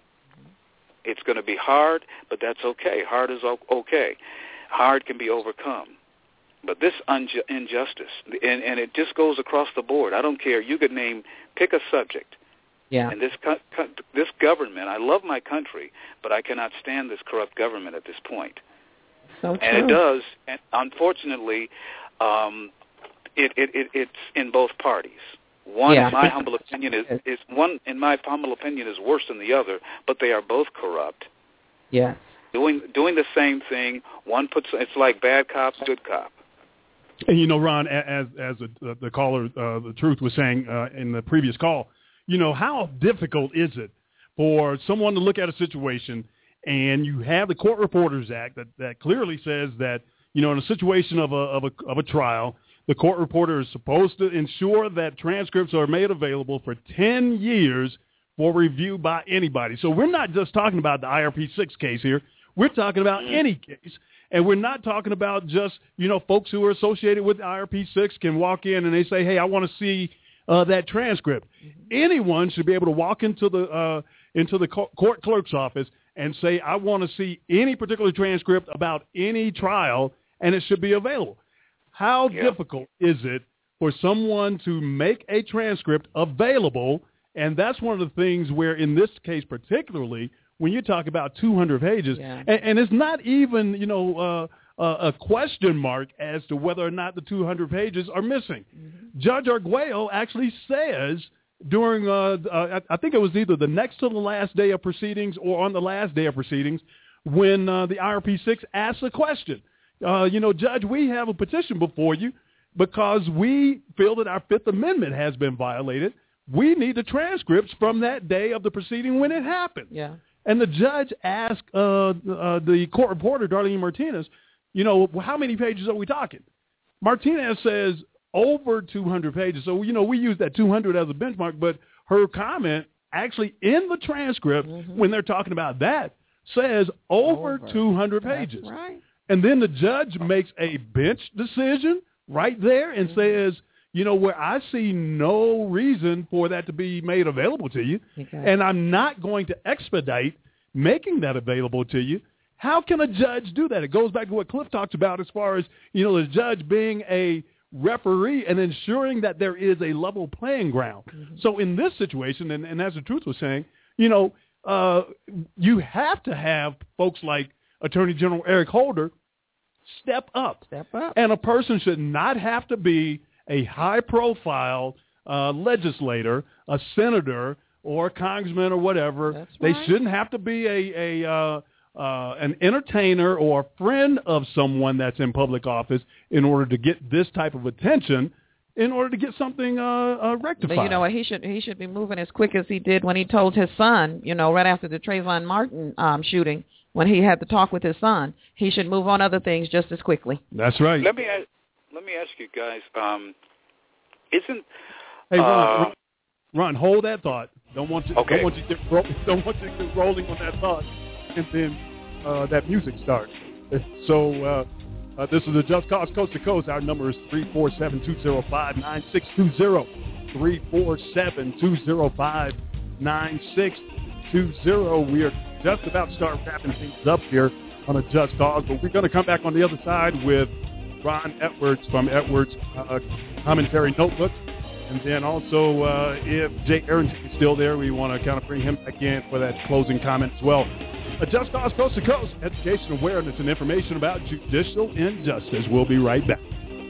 It's going to be hard, but that's okay. Hard is okay. Hard can be overcome. But this unju- injustice, and, and it just goes across the board. I don't care. You could name, pick a subject. Yeah. And this co- co- this government, I love my country, but I cannot stand this corrupt government at this point. So true. And it does, and unfortunately, um, it, it, it it's in both parties. One, yeah. in my humble opinion, is, is one in my humble opinion is worse than the other, but they are both corrupt. Yeah. Doing doing the same thing. One puts it's like bad cop, good cop. And you know, Ron, as as a, the caller, uh, the truth was saying uh, in the previous call, you know, how difficult is it for someone to look at a situation and you have the Court Reporters Act that, that clearly says that, you know, in a situation of a of a of a trial, the court reporter is supposed to ensure that transcripts are made available for ten years for review by anybody. So we're not just talking about the I R P six case here. We're talking about any case. And we're not talking about just, you know, folks who are associated with I R P six can walk in and they say, hey, I want to see uh, that transcript. Anyone should be able to walk into the uh, into the court clerk's office and say, I want to see any particular transcript about any trial, and it should be available. How yeah. difficult is it for someone to make a transcript available? And that's one of the things where, in this case particularly, when you talk about two hundred pages, yeah. and, and it's not even, you know, uh, uh, a question mark as to whether or not the two hundred pages are missing. Mm-hmm. Judge Arguello actually says during, uh, uh, I think it was either the next to the last day of proceedings or on the last day of proceedings, when uh, the I R P six asks a question. Uh, you know, Judge, we have a petition before you because we feel that our Fifth Amendment has been violated. We need the transcripts from that day of the proceeding when it happened. Yeah. And the judge asked uh, uh, the court reporter, Darlene Martinez, you know, how many pages are we talking? Martinez says over two hundred pages. So, you know, we use that two hundred as a benchmark, but her comment actually in the transcript mm-hmm. when they're talking about that says over, over. two hundred pages. That's right. And then the judge makes a bench decision right there and mm-hmm. says, you know, where I see no reason for that to be made available to you, okay. and I'm not going to expedite making that available to you, how can a judge do that? It goes back to what Cliff talks about as far as, you know, the judge being a referee and ensuring that there is a level playing ground. Mm-hmm. So in this situation, and, and as the truth was saying, you know, uh, you have to have folks like Attorney General Eric Holder step up. Step up. And a person should not have to be a high-profile uh, legislator, a senator, or a congressman or whatever. That's they right. shouldn't have to be a, a uh, uh, an entertainer or a friend of someone that's in public office in order to get this type of attention, in order to get something uh, uh, rectified. But you know what? He should he should be moving as quick as he did when he told his son, you know, right after the Trayvon Martin um, shooting, when he had to talk with his son. He should move on other things just as quickly. That's right. Let me ask, let me ask you guys, um, isn't hey Ron, uh, Ron, hold that thought. Don't want you. Okay. Don't want you to get ro- don't want you to get rolling on that thought, and then uh, that music starts. So uh, uh, this is the Just Cause Coast to Coast. Our number is three four seven two zero five nine six two zero. Three four seven two zero five nine six two zero. We are just about to start wrapping things up here on a Just Cause, but we're going to come back on the other side with Ron Edwards from Edwards uh, Commentary Notebook. And then also, uh, if Jay Arrington is still there, we want to kind of bring him back in for that closing comment as well. A Just Cause Coast to Coast, education, awareness, and information about judicial injustice. We'll be right back.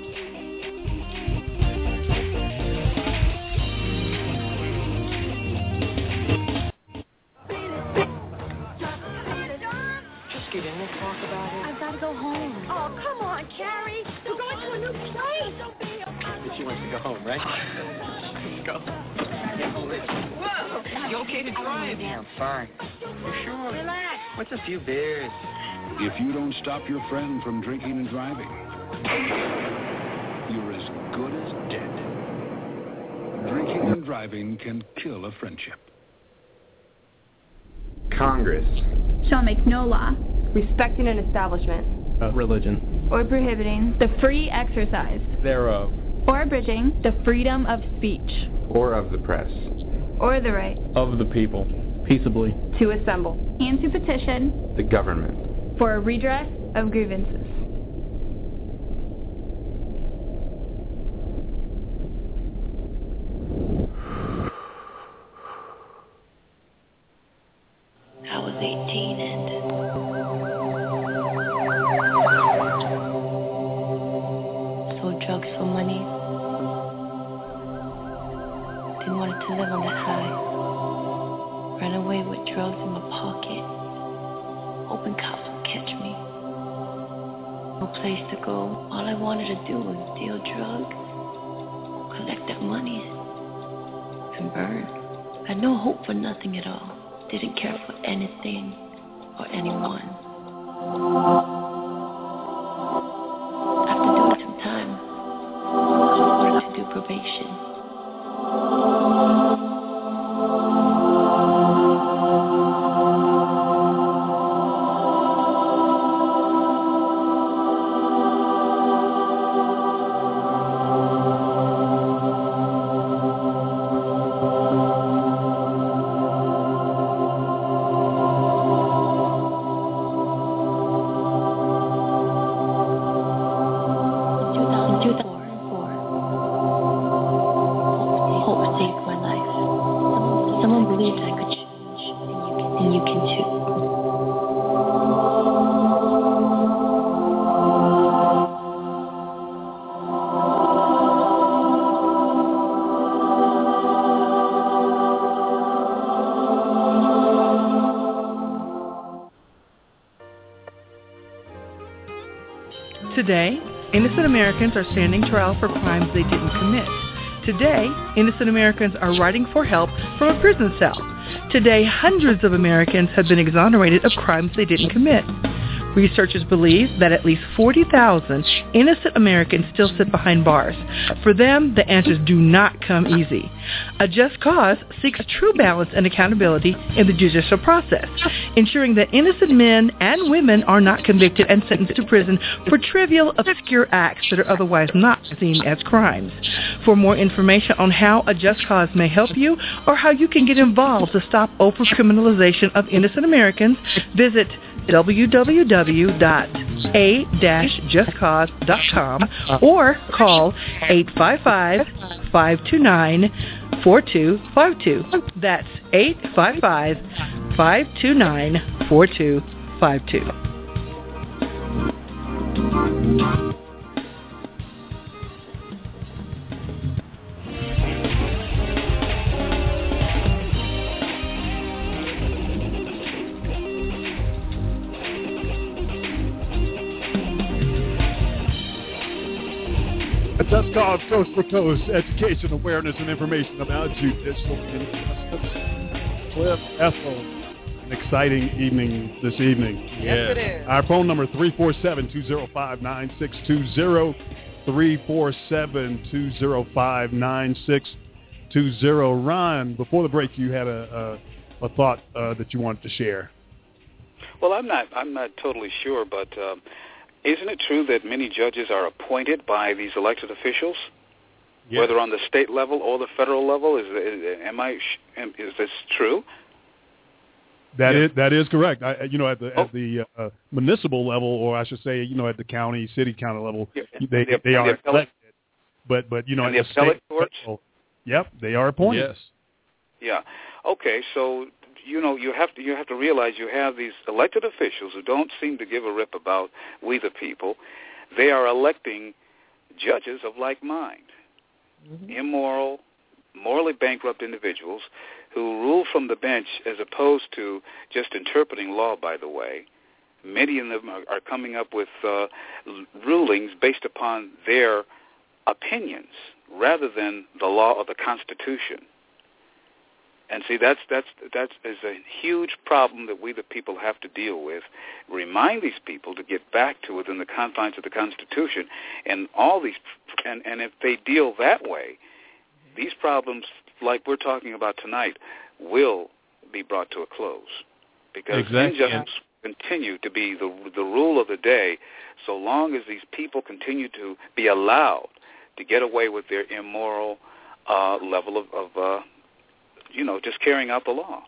Just get in and talk about it. I've got to go home. Oh, come on, Carrie. We're going to a new place. But she wants to go home, right? Let's go. Whoa. You okay to drive? Yeah, I'm fine. You sure? Relax. What's a few beers? If you don't stop your friend from drinking and driving, you're as good as dead. Drinking and driving can kill a friendship. Congress shall make no law respecting an establishment, uh, religion, or prohibiting the free exercise thereof, or abridging the freedom of speech, or of the press, or the right of the people, peaceably, to assemble, and to petition the government for a redress of grievances. I was eighteen and sold drugs for money. Didn't want to live on that high. Ran away with drugs in my pocket. Hoping cops would catch me. No place to go. All I wanted to do was deal drugs, collect that money, and burn. Had no hope for nothing at all. Didn't care for anything or anyone. After doing some time, I wanted to do probation. Today, innocent Americans are standing trial for crimes they didn't commit. Today, innocent Americans are writing for help from a prison cell. Today, hundreds of Americans have been exonerated of crimes they didn't commit. Researchers believe that at least forty thousand innocent Americans still sit behind bars. For them, the answers do not come easy. A Just Cause seeks true balance and accountability in the judicial process, ensuring that innocent men and women are not convicted and sentenced to prison for trivial, obscure acts that are otherwise not seen as crimes. For more information on how A Just Cause may help you or how you can get involved to stop over-criminalization of innocent Americans, visit w w w dot a dash just cause dot com or call eight five five, five two nine, four two five two. That's eight five five, five two nine, four two five two. Just Cause Coast to Coast, education, awareness, and information about judicial injustice. Cliff Ethel, an exciting evening this evening. Yes, it is. Our phone number, three four seven, two zero five, nine six two zero, three four seven, two zero five, nine six two zero. Ron, before the break, you had a, a, a thought uh, that you wanted to share. Well, I'm not, I'm not totally sure, but... Um, Isn't it true that many judges are appointed by these elected officials, yes, whether on the state level or the federal level? Is, is am I is this true? That yes. is that is correct. I, you know, at the oh. at the uh, municipal level, or I should say, you know, at the county, city, county level, yeah. they the, they are the elected. But but you know, and at the the appellate state courts, level, yep, they are appointed. Yes. Yeah. Okay. So. You know, you have to you have to realize you have these elected officials who don't seem to give a rip about we the people. They are electing judges of like mind, mm-hmm. immoral, morally bankrupt individuals who rule from the bench as opposed to just interpreting law, by the way. Many of them are, are coming up with uh, rulings based upon their opinions rather than the law of the Constitution. And see, that's that's that's is a huge problem that we the people have to deal with. Remind these people to get back to within the confines of the Constitution, and all these, and and if they deal that way, these problems, like we're talking about tonight, will be brought to a close, because exactly. injustice will continue to be the the rule of the day, so long as these people continue to be allowed to get away with their immoral uh, level of. of uh, you know, just carrying out the law.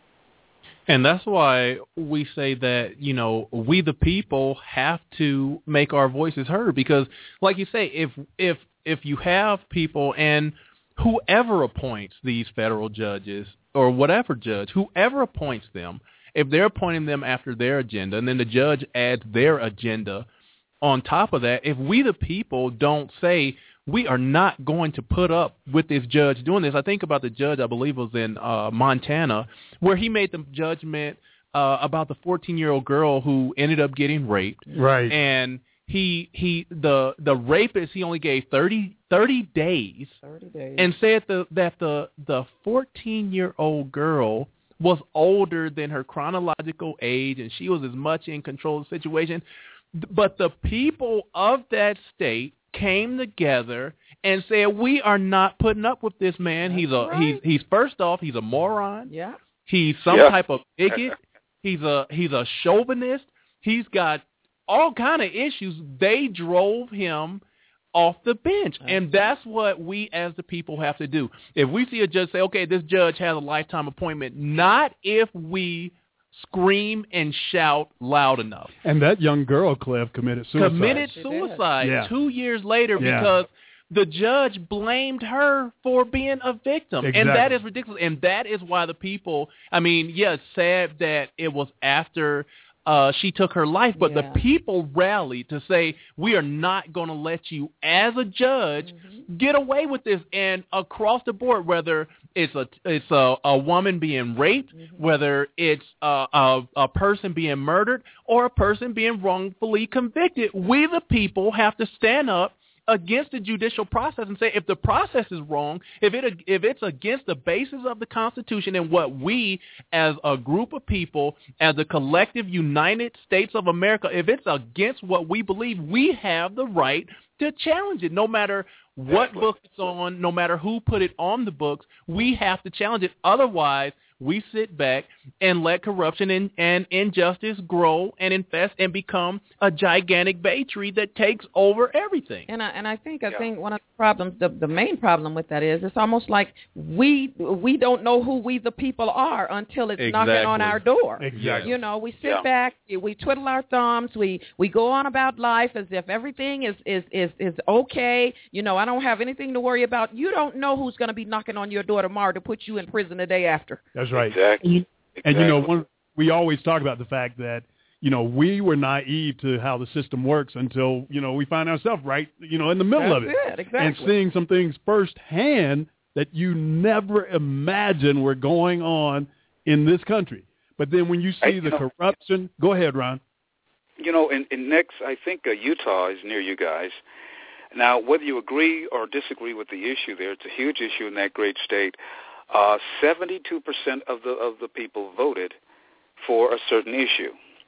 And that's why we say that, you know, we the people have to make our voices heard, because, like you say, if if if you have people, and whoever appoints these federal judges or whatever judge, whoever appoints them, if they're appointing them after their agenda, and then the judge adds their agenda on top of that, if we the people don't say, we are not going to put up with this judge doing this. I think about the judge, I believe it was in uh, Montana, where he made the judgment uh, about the fourteen-year-old girl who ended up getting raped. Right. And he he the the rapist, he only gave thirty, thirty days. thirty days. And said the, that the the fourteen-year-old girl was older than her chronological age, and she was as much in control of the situation. But the people of that state came together and said, we are not putting up with this man. That's he's a right. he's he's first off, he's a moron. Yeah. He's some Yeah. type of bigot. He's a he's a chauvinist. He's got all kind of issues. They drove him off the bench. That's and that's what we as the people have to do. If we see a judge say, okay, this judge has a lifetime appointment, not if we scream and shout loud enough. And that young girl, Cliff, committed suicide. Committed suicide Yeah. two years later Yeah. because the judge blamed her for being a victim. Exactly. And that is ridiculous. And that is why the people, I mean, yeah, it's sad that it was after uh, she took her life, but Yeah. the people rallied to say, we are not going to let you, as a judge, Mm-hmm. get away with this. And across the board, whether it's a it's a, a woman being raped, Mm-hmm. whether it's a, a, a person being murdered, or a person being wrongfully convicted, we the people have to stand up against the judicial process and say, if the process is wrong, if it if it's against the basis of the Constitution and what we as a group of people, as a collective United States of America, if it's against what we believe, we have the right to challenge it. No matter what book it's on, no matter who put it on the books, we have to challenge it. Otherwise, we sit back and let corruption and, and injustice grow and infest and become a gigantic bay tree that takes over everything. And I and I think I yeah. think one of the problems, the the main problem with that is it's almost like we we don't know who we the people are until it's exactly. knocking on our door. Exactly. You know, we sit yeah. back, we twiddle our thumbs, we we go on about life as if everything is is is is okay. You know, I don't have anything to worry about. You don't know who's going to be knocking on your door tomorrow to put you in prison the day after. That's right. Exactly. And, you, exactly. and you know, one, we always talk about the fact that, you know, we were naive to how the system works until, you know, we find ourselves right, you know, in the middle That's of it. it. Exactly. And seeing some things firsthand that you never imagined were going on in this country. But then when you see I, the know, corruption, go ahead, Ron. You know, in, in next, I think uh, Utah is near you guys. Now, whether you agree or disagree with the issue there, it's a huge issue in that great state. Uh, seventy-two percent of the of the people voted for a certain issue.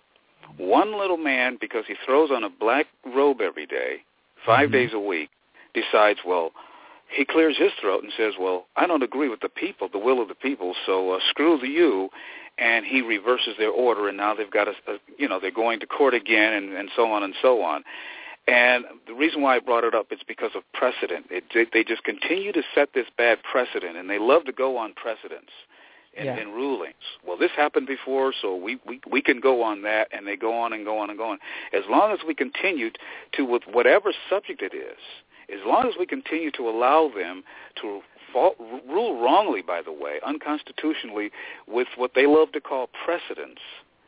One little man, because he throws on a black robe every day, five mm-hmm. days a week, decides, well, he clears his throat and says, well, I don't agree with the people, the will of the people, so uh, screw the you, and he reverses their order, and now they've got a, a you know, they're going to court again, and, and so on and so on. And the reason why I brought it up is because of precedent. It, they, they just continue to set this bad precedent, and they love to go on precedents and, yeah. and rulings. Well, this happened before, so we, we, we can go on that, and they go on and go on and go on. As long as we continue to, with whatever subject it is, as long as we continue to allow them to fall, rule wrongly, by the way, unconstitutionally, with what they love to call precedents,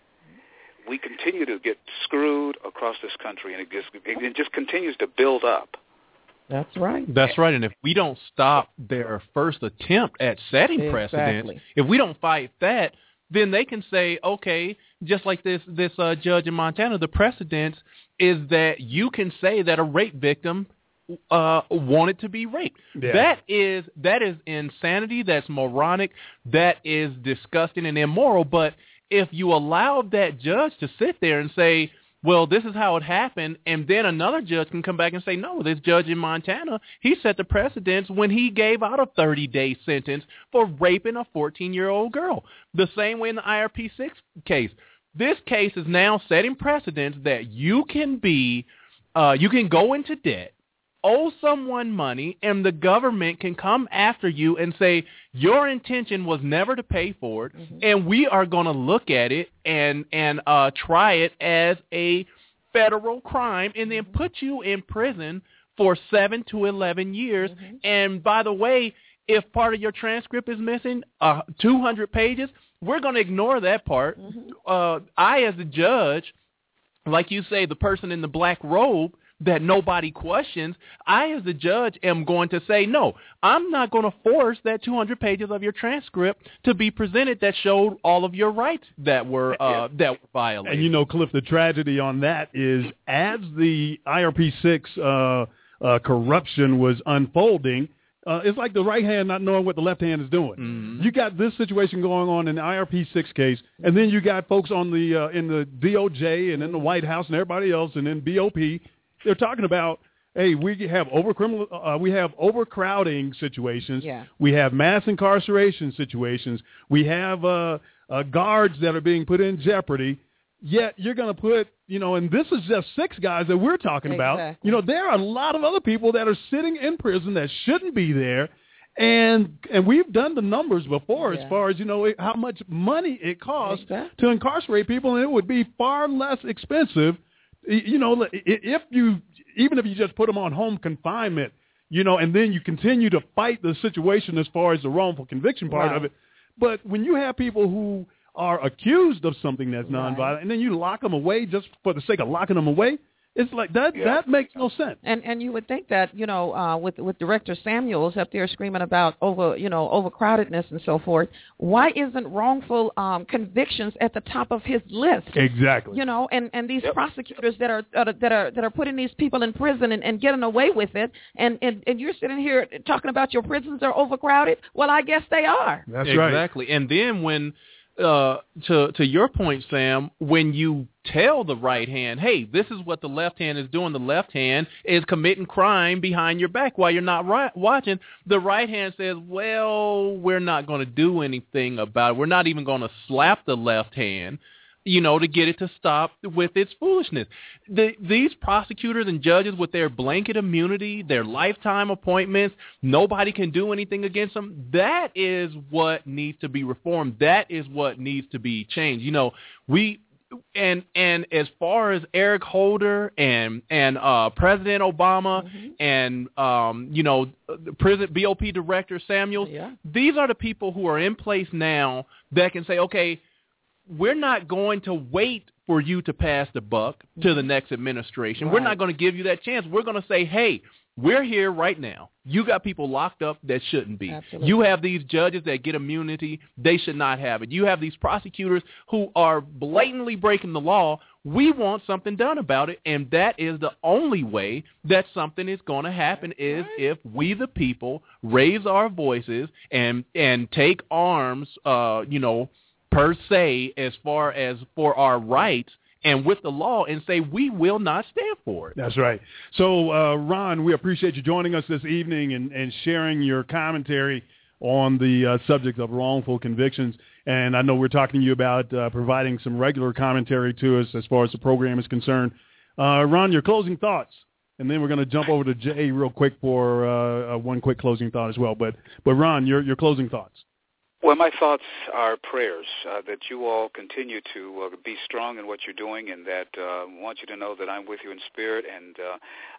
we continue to get screwed across this country, and it just it just continues to build up. That's right. That's right. And if we don't stop their first attempt at setting exactly. precedents, if we don't fight that, then they can say, okay, just like this this uh, judge in Montana, the precedent is that you can say that a rape victim uh, wanted to be raped. Yeah. That is that is insanity. That's moronic. That is disgusting and immoral. But if you allowed that judge to sit there and say, well, this is how it happened, and then another judge can come back and say, no, this judge in Montana, he set the precedence when he gave out a thirty-day sentence for raping a fourteen-year-old girl. The same way in the I R P six case. This case is now setting precedence that you can be, uh, you can go into debt, owe someone money, and the government can come after you and say, your intention was never to pay for it, mm-hmm. and we are going to look at it and, and uh, try it as a federal crime and then put you in prison for seven to eleven years. Mm-hmm. And by the way, if part of your transcript is missing, uh, two hundred pages, we're going to ignore that part. Mm-hmm. Uh, I, as a judge, like you say, the person in the black robe that nobody questions, I, as a judge, am going to say, no, I'm not going to force that two hundred pages of your transcript to be presented that showed all of your rights that were uh, yeah. that were violated. And, you know, Cliff, the tragedy on that is as the I R P six uh, uh, corruption was unfolding, Uh, it's like the right hand not knowing what the left hand is doing. Mm-hmm. You got this situation going on in the I R P six case, and then you got folks on the uh, in the D O J and in the White House and everybody else, and then B O P. They're talking about, hey, we have over criminal, uh, we have overcrowding situations. Yeah. We have mass incarceration situations. We have uh, uh, guards that are being put in jeopardy. Yet you're going to put, you know, and this is just six guys that we're talking exactly. about. You know, there are a lot of other people that are sitting in prison that shouldn't be there. And and we've done the numbers before yeah. as far as, you know, how much money it costs exactly. to incarcerate people. And it would be far less expensive, you know, if you, even if you just put them on home confinement, you know, and then you continue to fight the situation as far as the wrongful conviction part right. of it. But when you have people who are accused of something that's nonviolent, right. and then you lock them away just for the sake of locking them away, it's like that. Yeah. That makes no sense. And and you would think that, you know, uh, with with Director Samuels up there screaming about over, you know, overcrowdedness and so forth, why isn't wrongful um, convictions at the top of his list? Exactly. You know, and, and these yep. prosecutors that are uh, that are that are putting these people in prison and, and getting away with it, and, and and you're sitting here talking about your prisons are overcrowded. Well, I guess they are. That's exactly. right. Exactly. And then when. Uh, to to your point, Sam, when you tell the right hand, hey, this is what the left hand is doing, the left hand is committing crime behind your back while you're not right, watching, the right hand says, well, we're not going to do anything about it. We're not even going to slap the left hand, you know, to get it to stop with its foolishness. The, these prosecutors and judges with their blanket immunity, their lifetime appointments, nobody can do anything against them. That is what needs to be reformed. That is what needs to be changed. You know, we and and as far as Eric Holder and and uh, President Obama mm-hmm. and um, you know, President B O P Director Samuels, yeah. these are the people who are in place now that can say, okay, we're not going to wait for you to pass the buck to the next administration. Right. We're not going to give you that chance. We're going to say, hey, we're here right now. You got people locked up that shouldn't be. Absolutely. You have these judges that get immunity. They should not have it. You have these prosecutors who are blatantly breaking the law. We want something done about it, and that is the only way that something is going to happen is right. if we, the people, raise our voices and and take arms, uh, you know, per se, as far as for our rights and with the law, and say we will not stand for it. That's right. So, uh, Ron, we appreciate you joining us this evening and, and sharing your commentary on the uh, subject of wrongful convictions. And I know we're talking to you about uh, providing some regular commentary to us as far as the program is concerned. Uh, Ron, your closing thoughts. And then we're going to jump over to Jay real quick for uh, one quick closing thought as well. But, but Ron, your, your closing thoughts. Well, my thoughts are prayers uh, that you all continue to uh, be strong in what you're doing, and that uh, I want you to know that I'm with you in spirit, and uh,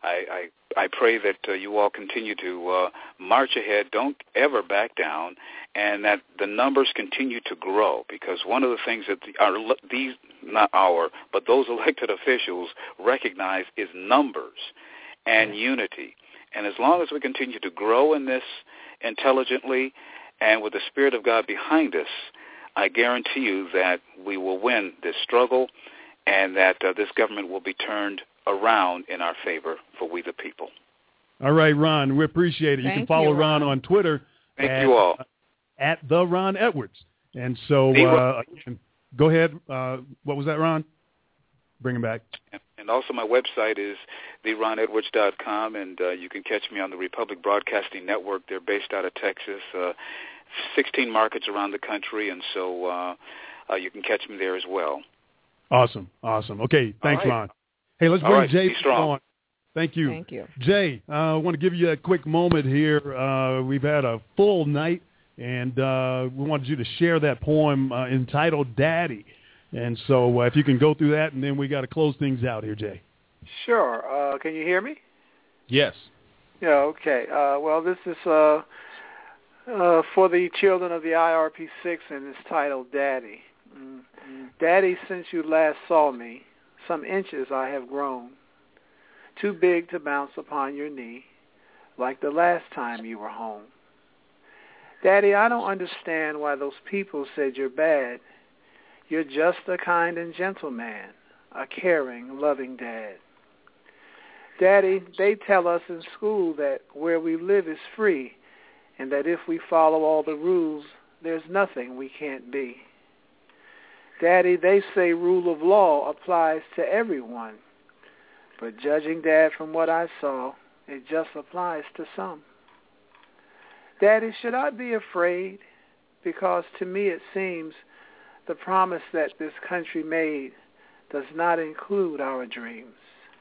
I, I I pray that uh, you all continue to uh, march ahead, don't ever back down, and that the numbers continue to grow, because one of the things that the, our, these, not our, but those elected officials recognize is numbers and unity. And as long as we continue to grow in this intelligently, and with the Spirit of God behind us, I guarantee you that we will win this struggle, and that uh, this government will be turned around in our favor for we the people. All right, Ron, we appreciate it. You Thank can follow you, Ron. Ron on Twitter. Thank at, you all. Uh, at the Ron Edwards. And so, The uh, again, go ahead. Uh, what was that, Ron? Bring him back. And also my website is the ron edwards dot com, and uh, you can catch me on the Republic Broadcasting Network. They're based out of Texas, uh, sixteen markets around the country, and so uh, uh, you can catch me there as well. Awesome, awesome. Okay, thanks, All right. Ron. Hey, let's All bring right, Jay be strong. on. Thank you. Thank you. Jay, uh, I want to give you a quick moment here. Uh, we've had a full night, and uh, we wanted you to share that poem uh, entitled Daddy. And so uh, if you can go through that, and then we got to close things out here, Jay. Sure. Uh, can you hear me? Yes. Yeah, okay. Uh, well, this is uh, uh, for the children of the I R P six, and it's titled Daddy. Mm-hmm. Daddy, since you last saw me, some inches I have grown, too big to bounce upon your knee, like the last time you were home. Daddy, I don't understand why those people said you're bad. You're just a kind and gentle man, a caring, loving dad. Daddy, they tell us in school that where we live is free, and that if we follow all the rules, there's nothing we can't be. Daddy, they say rule of law applies to everyone, but judging Dad from what I saw, it just applies to some. Daddy, should I be afraid? Because to me it seems the promise that this country made does not include our dreams.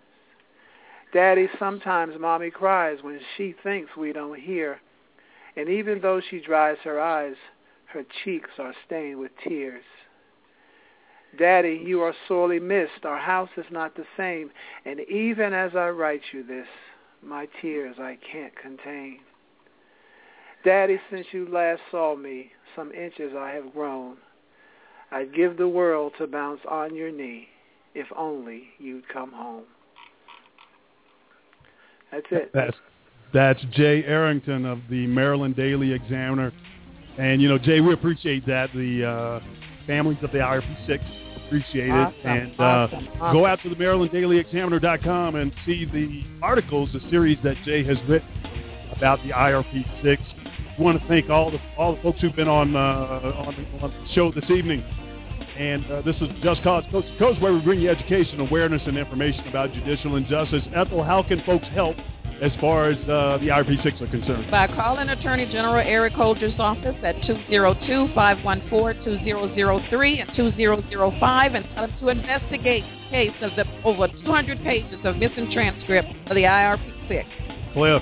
Daddy, sometimes Mommy cries when she thinks we don't hear, and even though she dries her eyes, her cheeks are stained with tears. Daddy, you are sorely missed. Our house is not the same, and even as I write you this, my tears I can't contain. Daddy, since you last saw me, some inches I have grown. I'd give the world to bounce on your knee if only you'd come home. That's it. That's, that's Jay Arrington of the Maryland Daily Examiner. And, you know, Jay, we appreciate that. The uh, families of the I R P six appreciate Awesome, it. And uh, awesome, awesome. go out to the maryland daily examiner dot com and see the articles, the series that Jay has written about the I R P six. We want to thank all the all the folks who've been on uh, on, the, on the show this evening. And uh, this is Just Cause Coast to Coast, where we bring you education, awareness, and information about judicial injustice. Ethel, how can folks help as far as uh, the I R P six are concerned? By calling Attorney General Eric Holder's office at two oh two, five one four, two oh oh three and two oh oh five and tell them to investigate the case of the over two hundred pages of missing transcript of the I R P six. Cliff.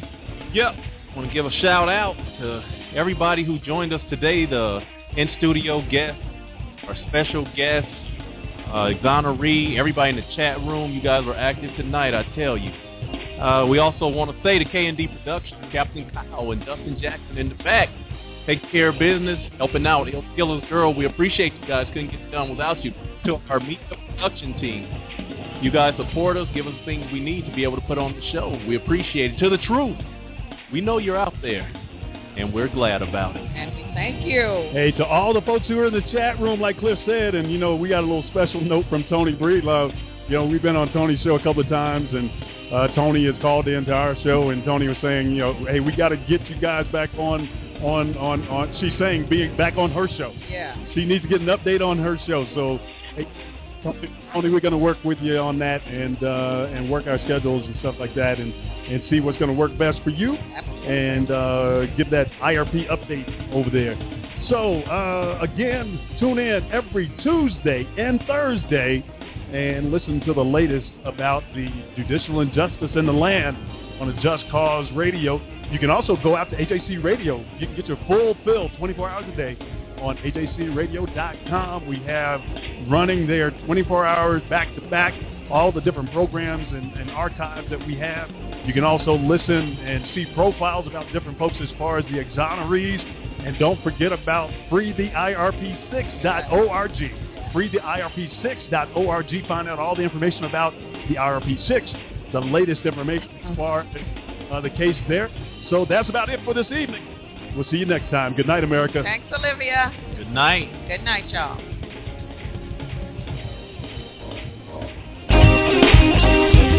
Yep. I want to give a shout out to everybody who joined us today, the in-studio guests, our special guests, uh, exoneree, everybody in the chat room. You guys were active tonight, I tell you. Uh, we also want to say to K and D Productions, Captain Kyle and Dustin Jackson in the back, taking care of business, helping out. Il Killer's Girl, we appreciate you guys. Couldn't get it done without you. To our Meet the Production team, you guys support us, give us things we need to be able to put on the show. We appreciate it. To the truth, we know you're out there, and we're glad about it. And we thank you. Hey, to all the folks who are in the chat room, like Cliff said, and, you know, we got a little special note from Tony Breedlove. You know, we've been on Tony's show a couple of times, and uh, Tony has called into our show, and Tony was saying, you know, hey, we got to get you guys back on, on, on, on, she's saying being back on her show. Yeah. She needs to get an update on her show. So, hey, Tony, we're going to work with you on that and uh, and work our schedules and stuff like that and, and see what's going to work best for you and uh, give that I R P update over there. So, uh, again, tune in every Tuesday and Thursday and listen to the latest about the judicial injustice in the land on a Just Cause Radio. You can also go out to H A C Radio. You can get your full fill twenty-four hours a day on H A C radio dot com. We have running there twenty-four hours back-to-back, all the different programs and, and archives that we have. You can also listen and see profiles about different folks as far as the exonerees. And don't forget about free the I R P six dot org. free the I R P six dot org. Find out all the information about the I R P six, the latest information as far as uh, the case there. So that's about it for this evening. We'll see you next time. Good night, America. Thanks, Olivia. Good night. Good night, y'all.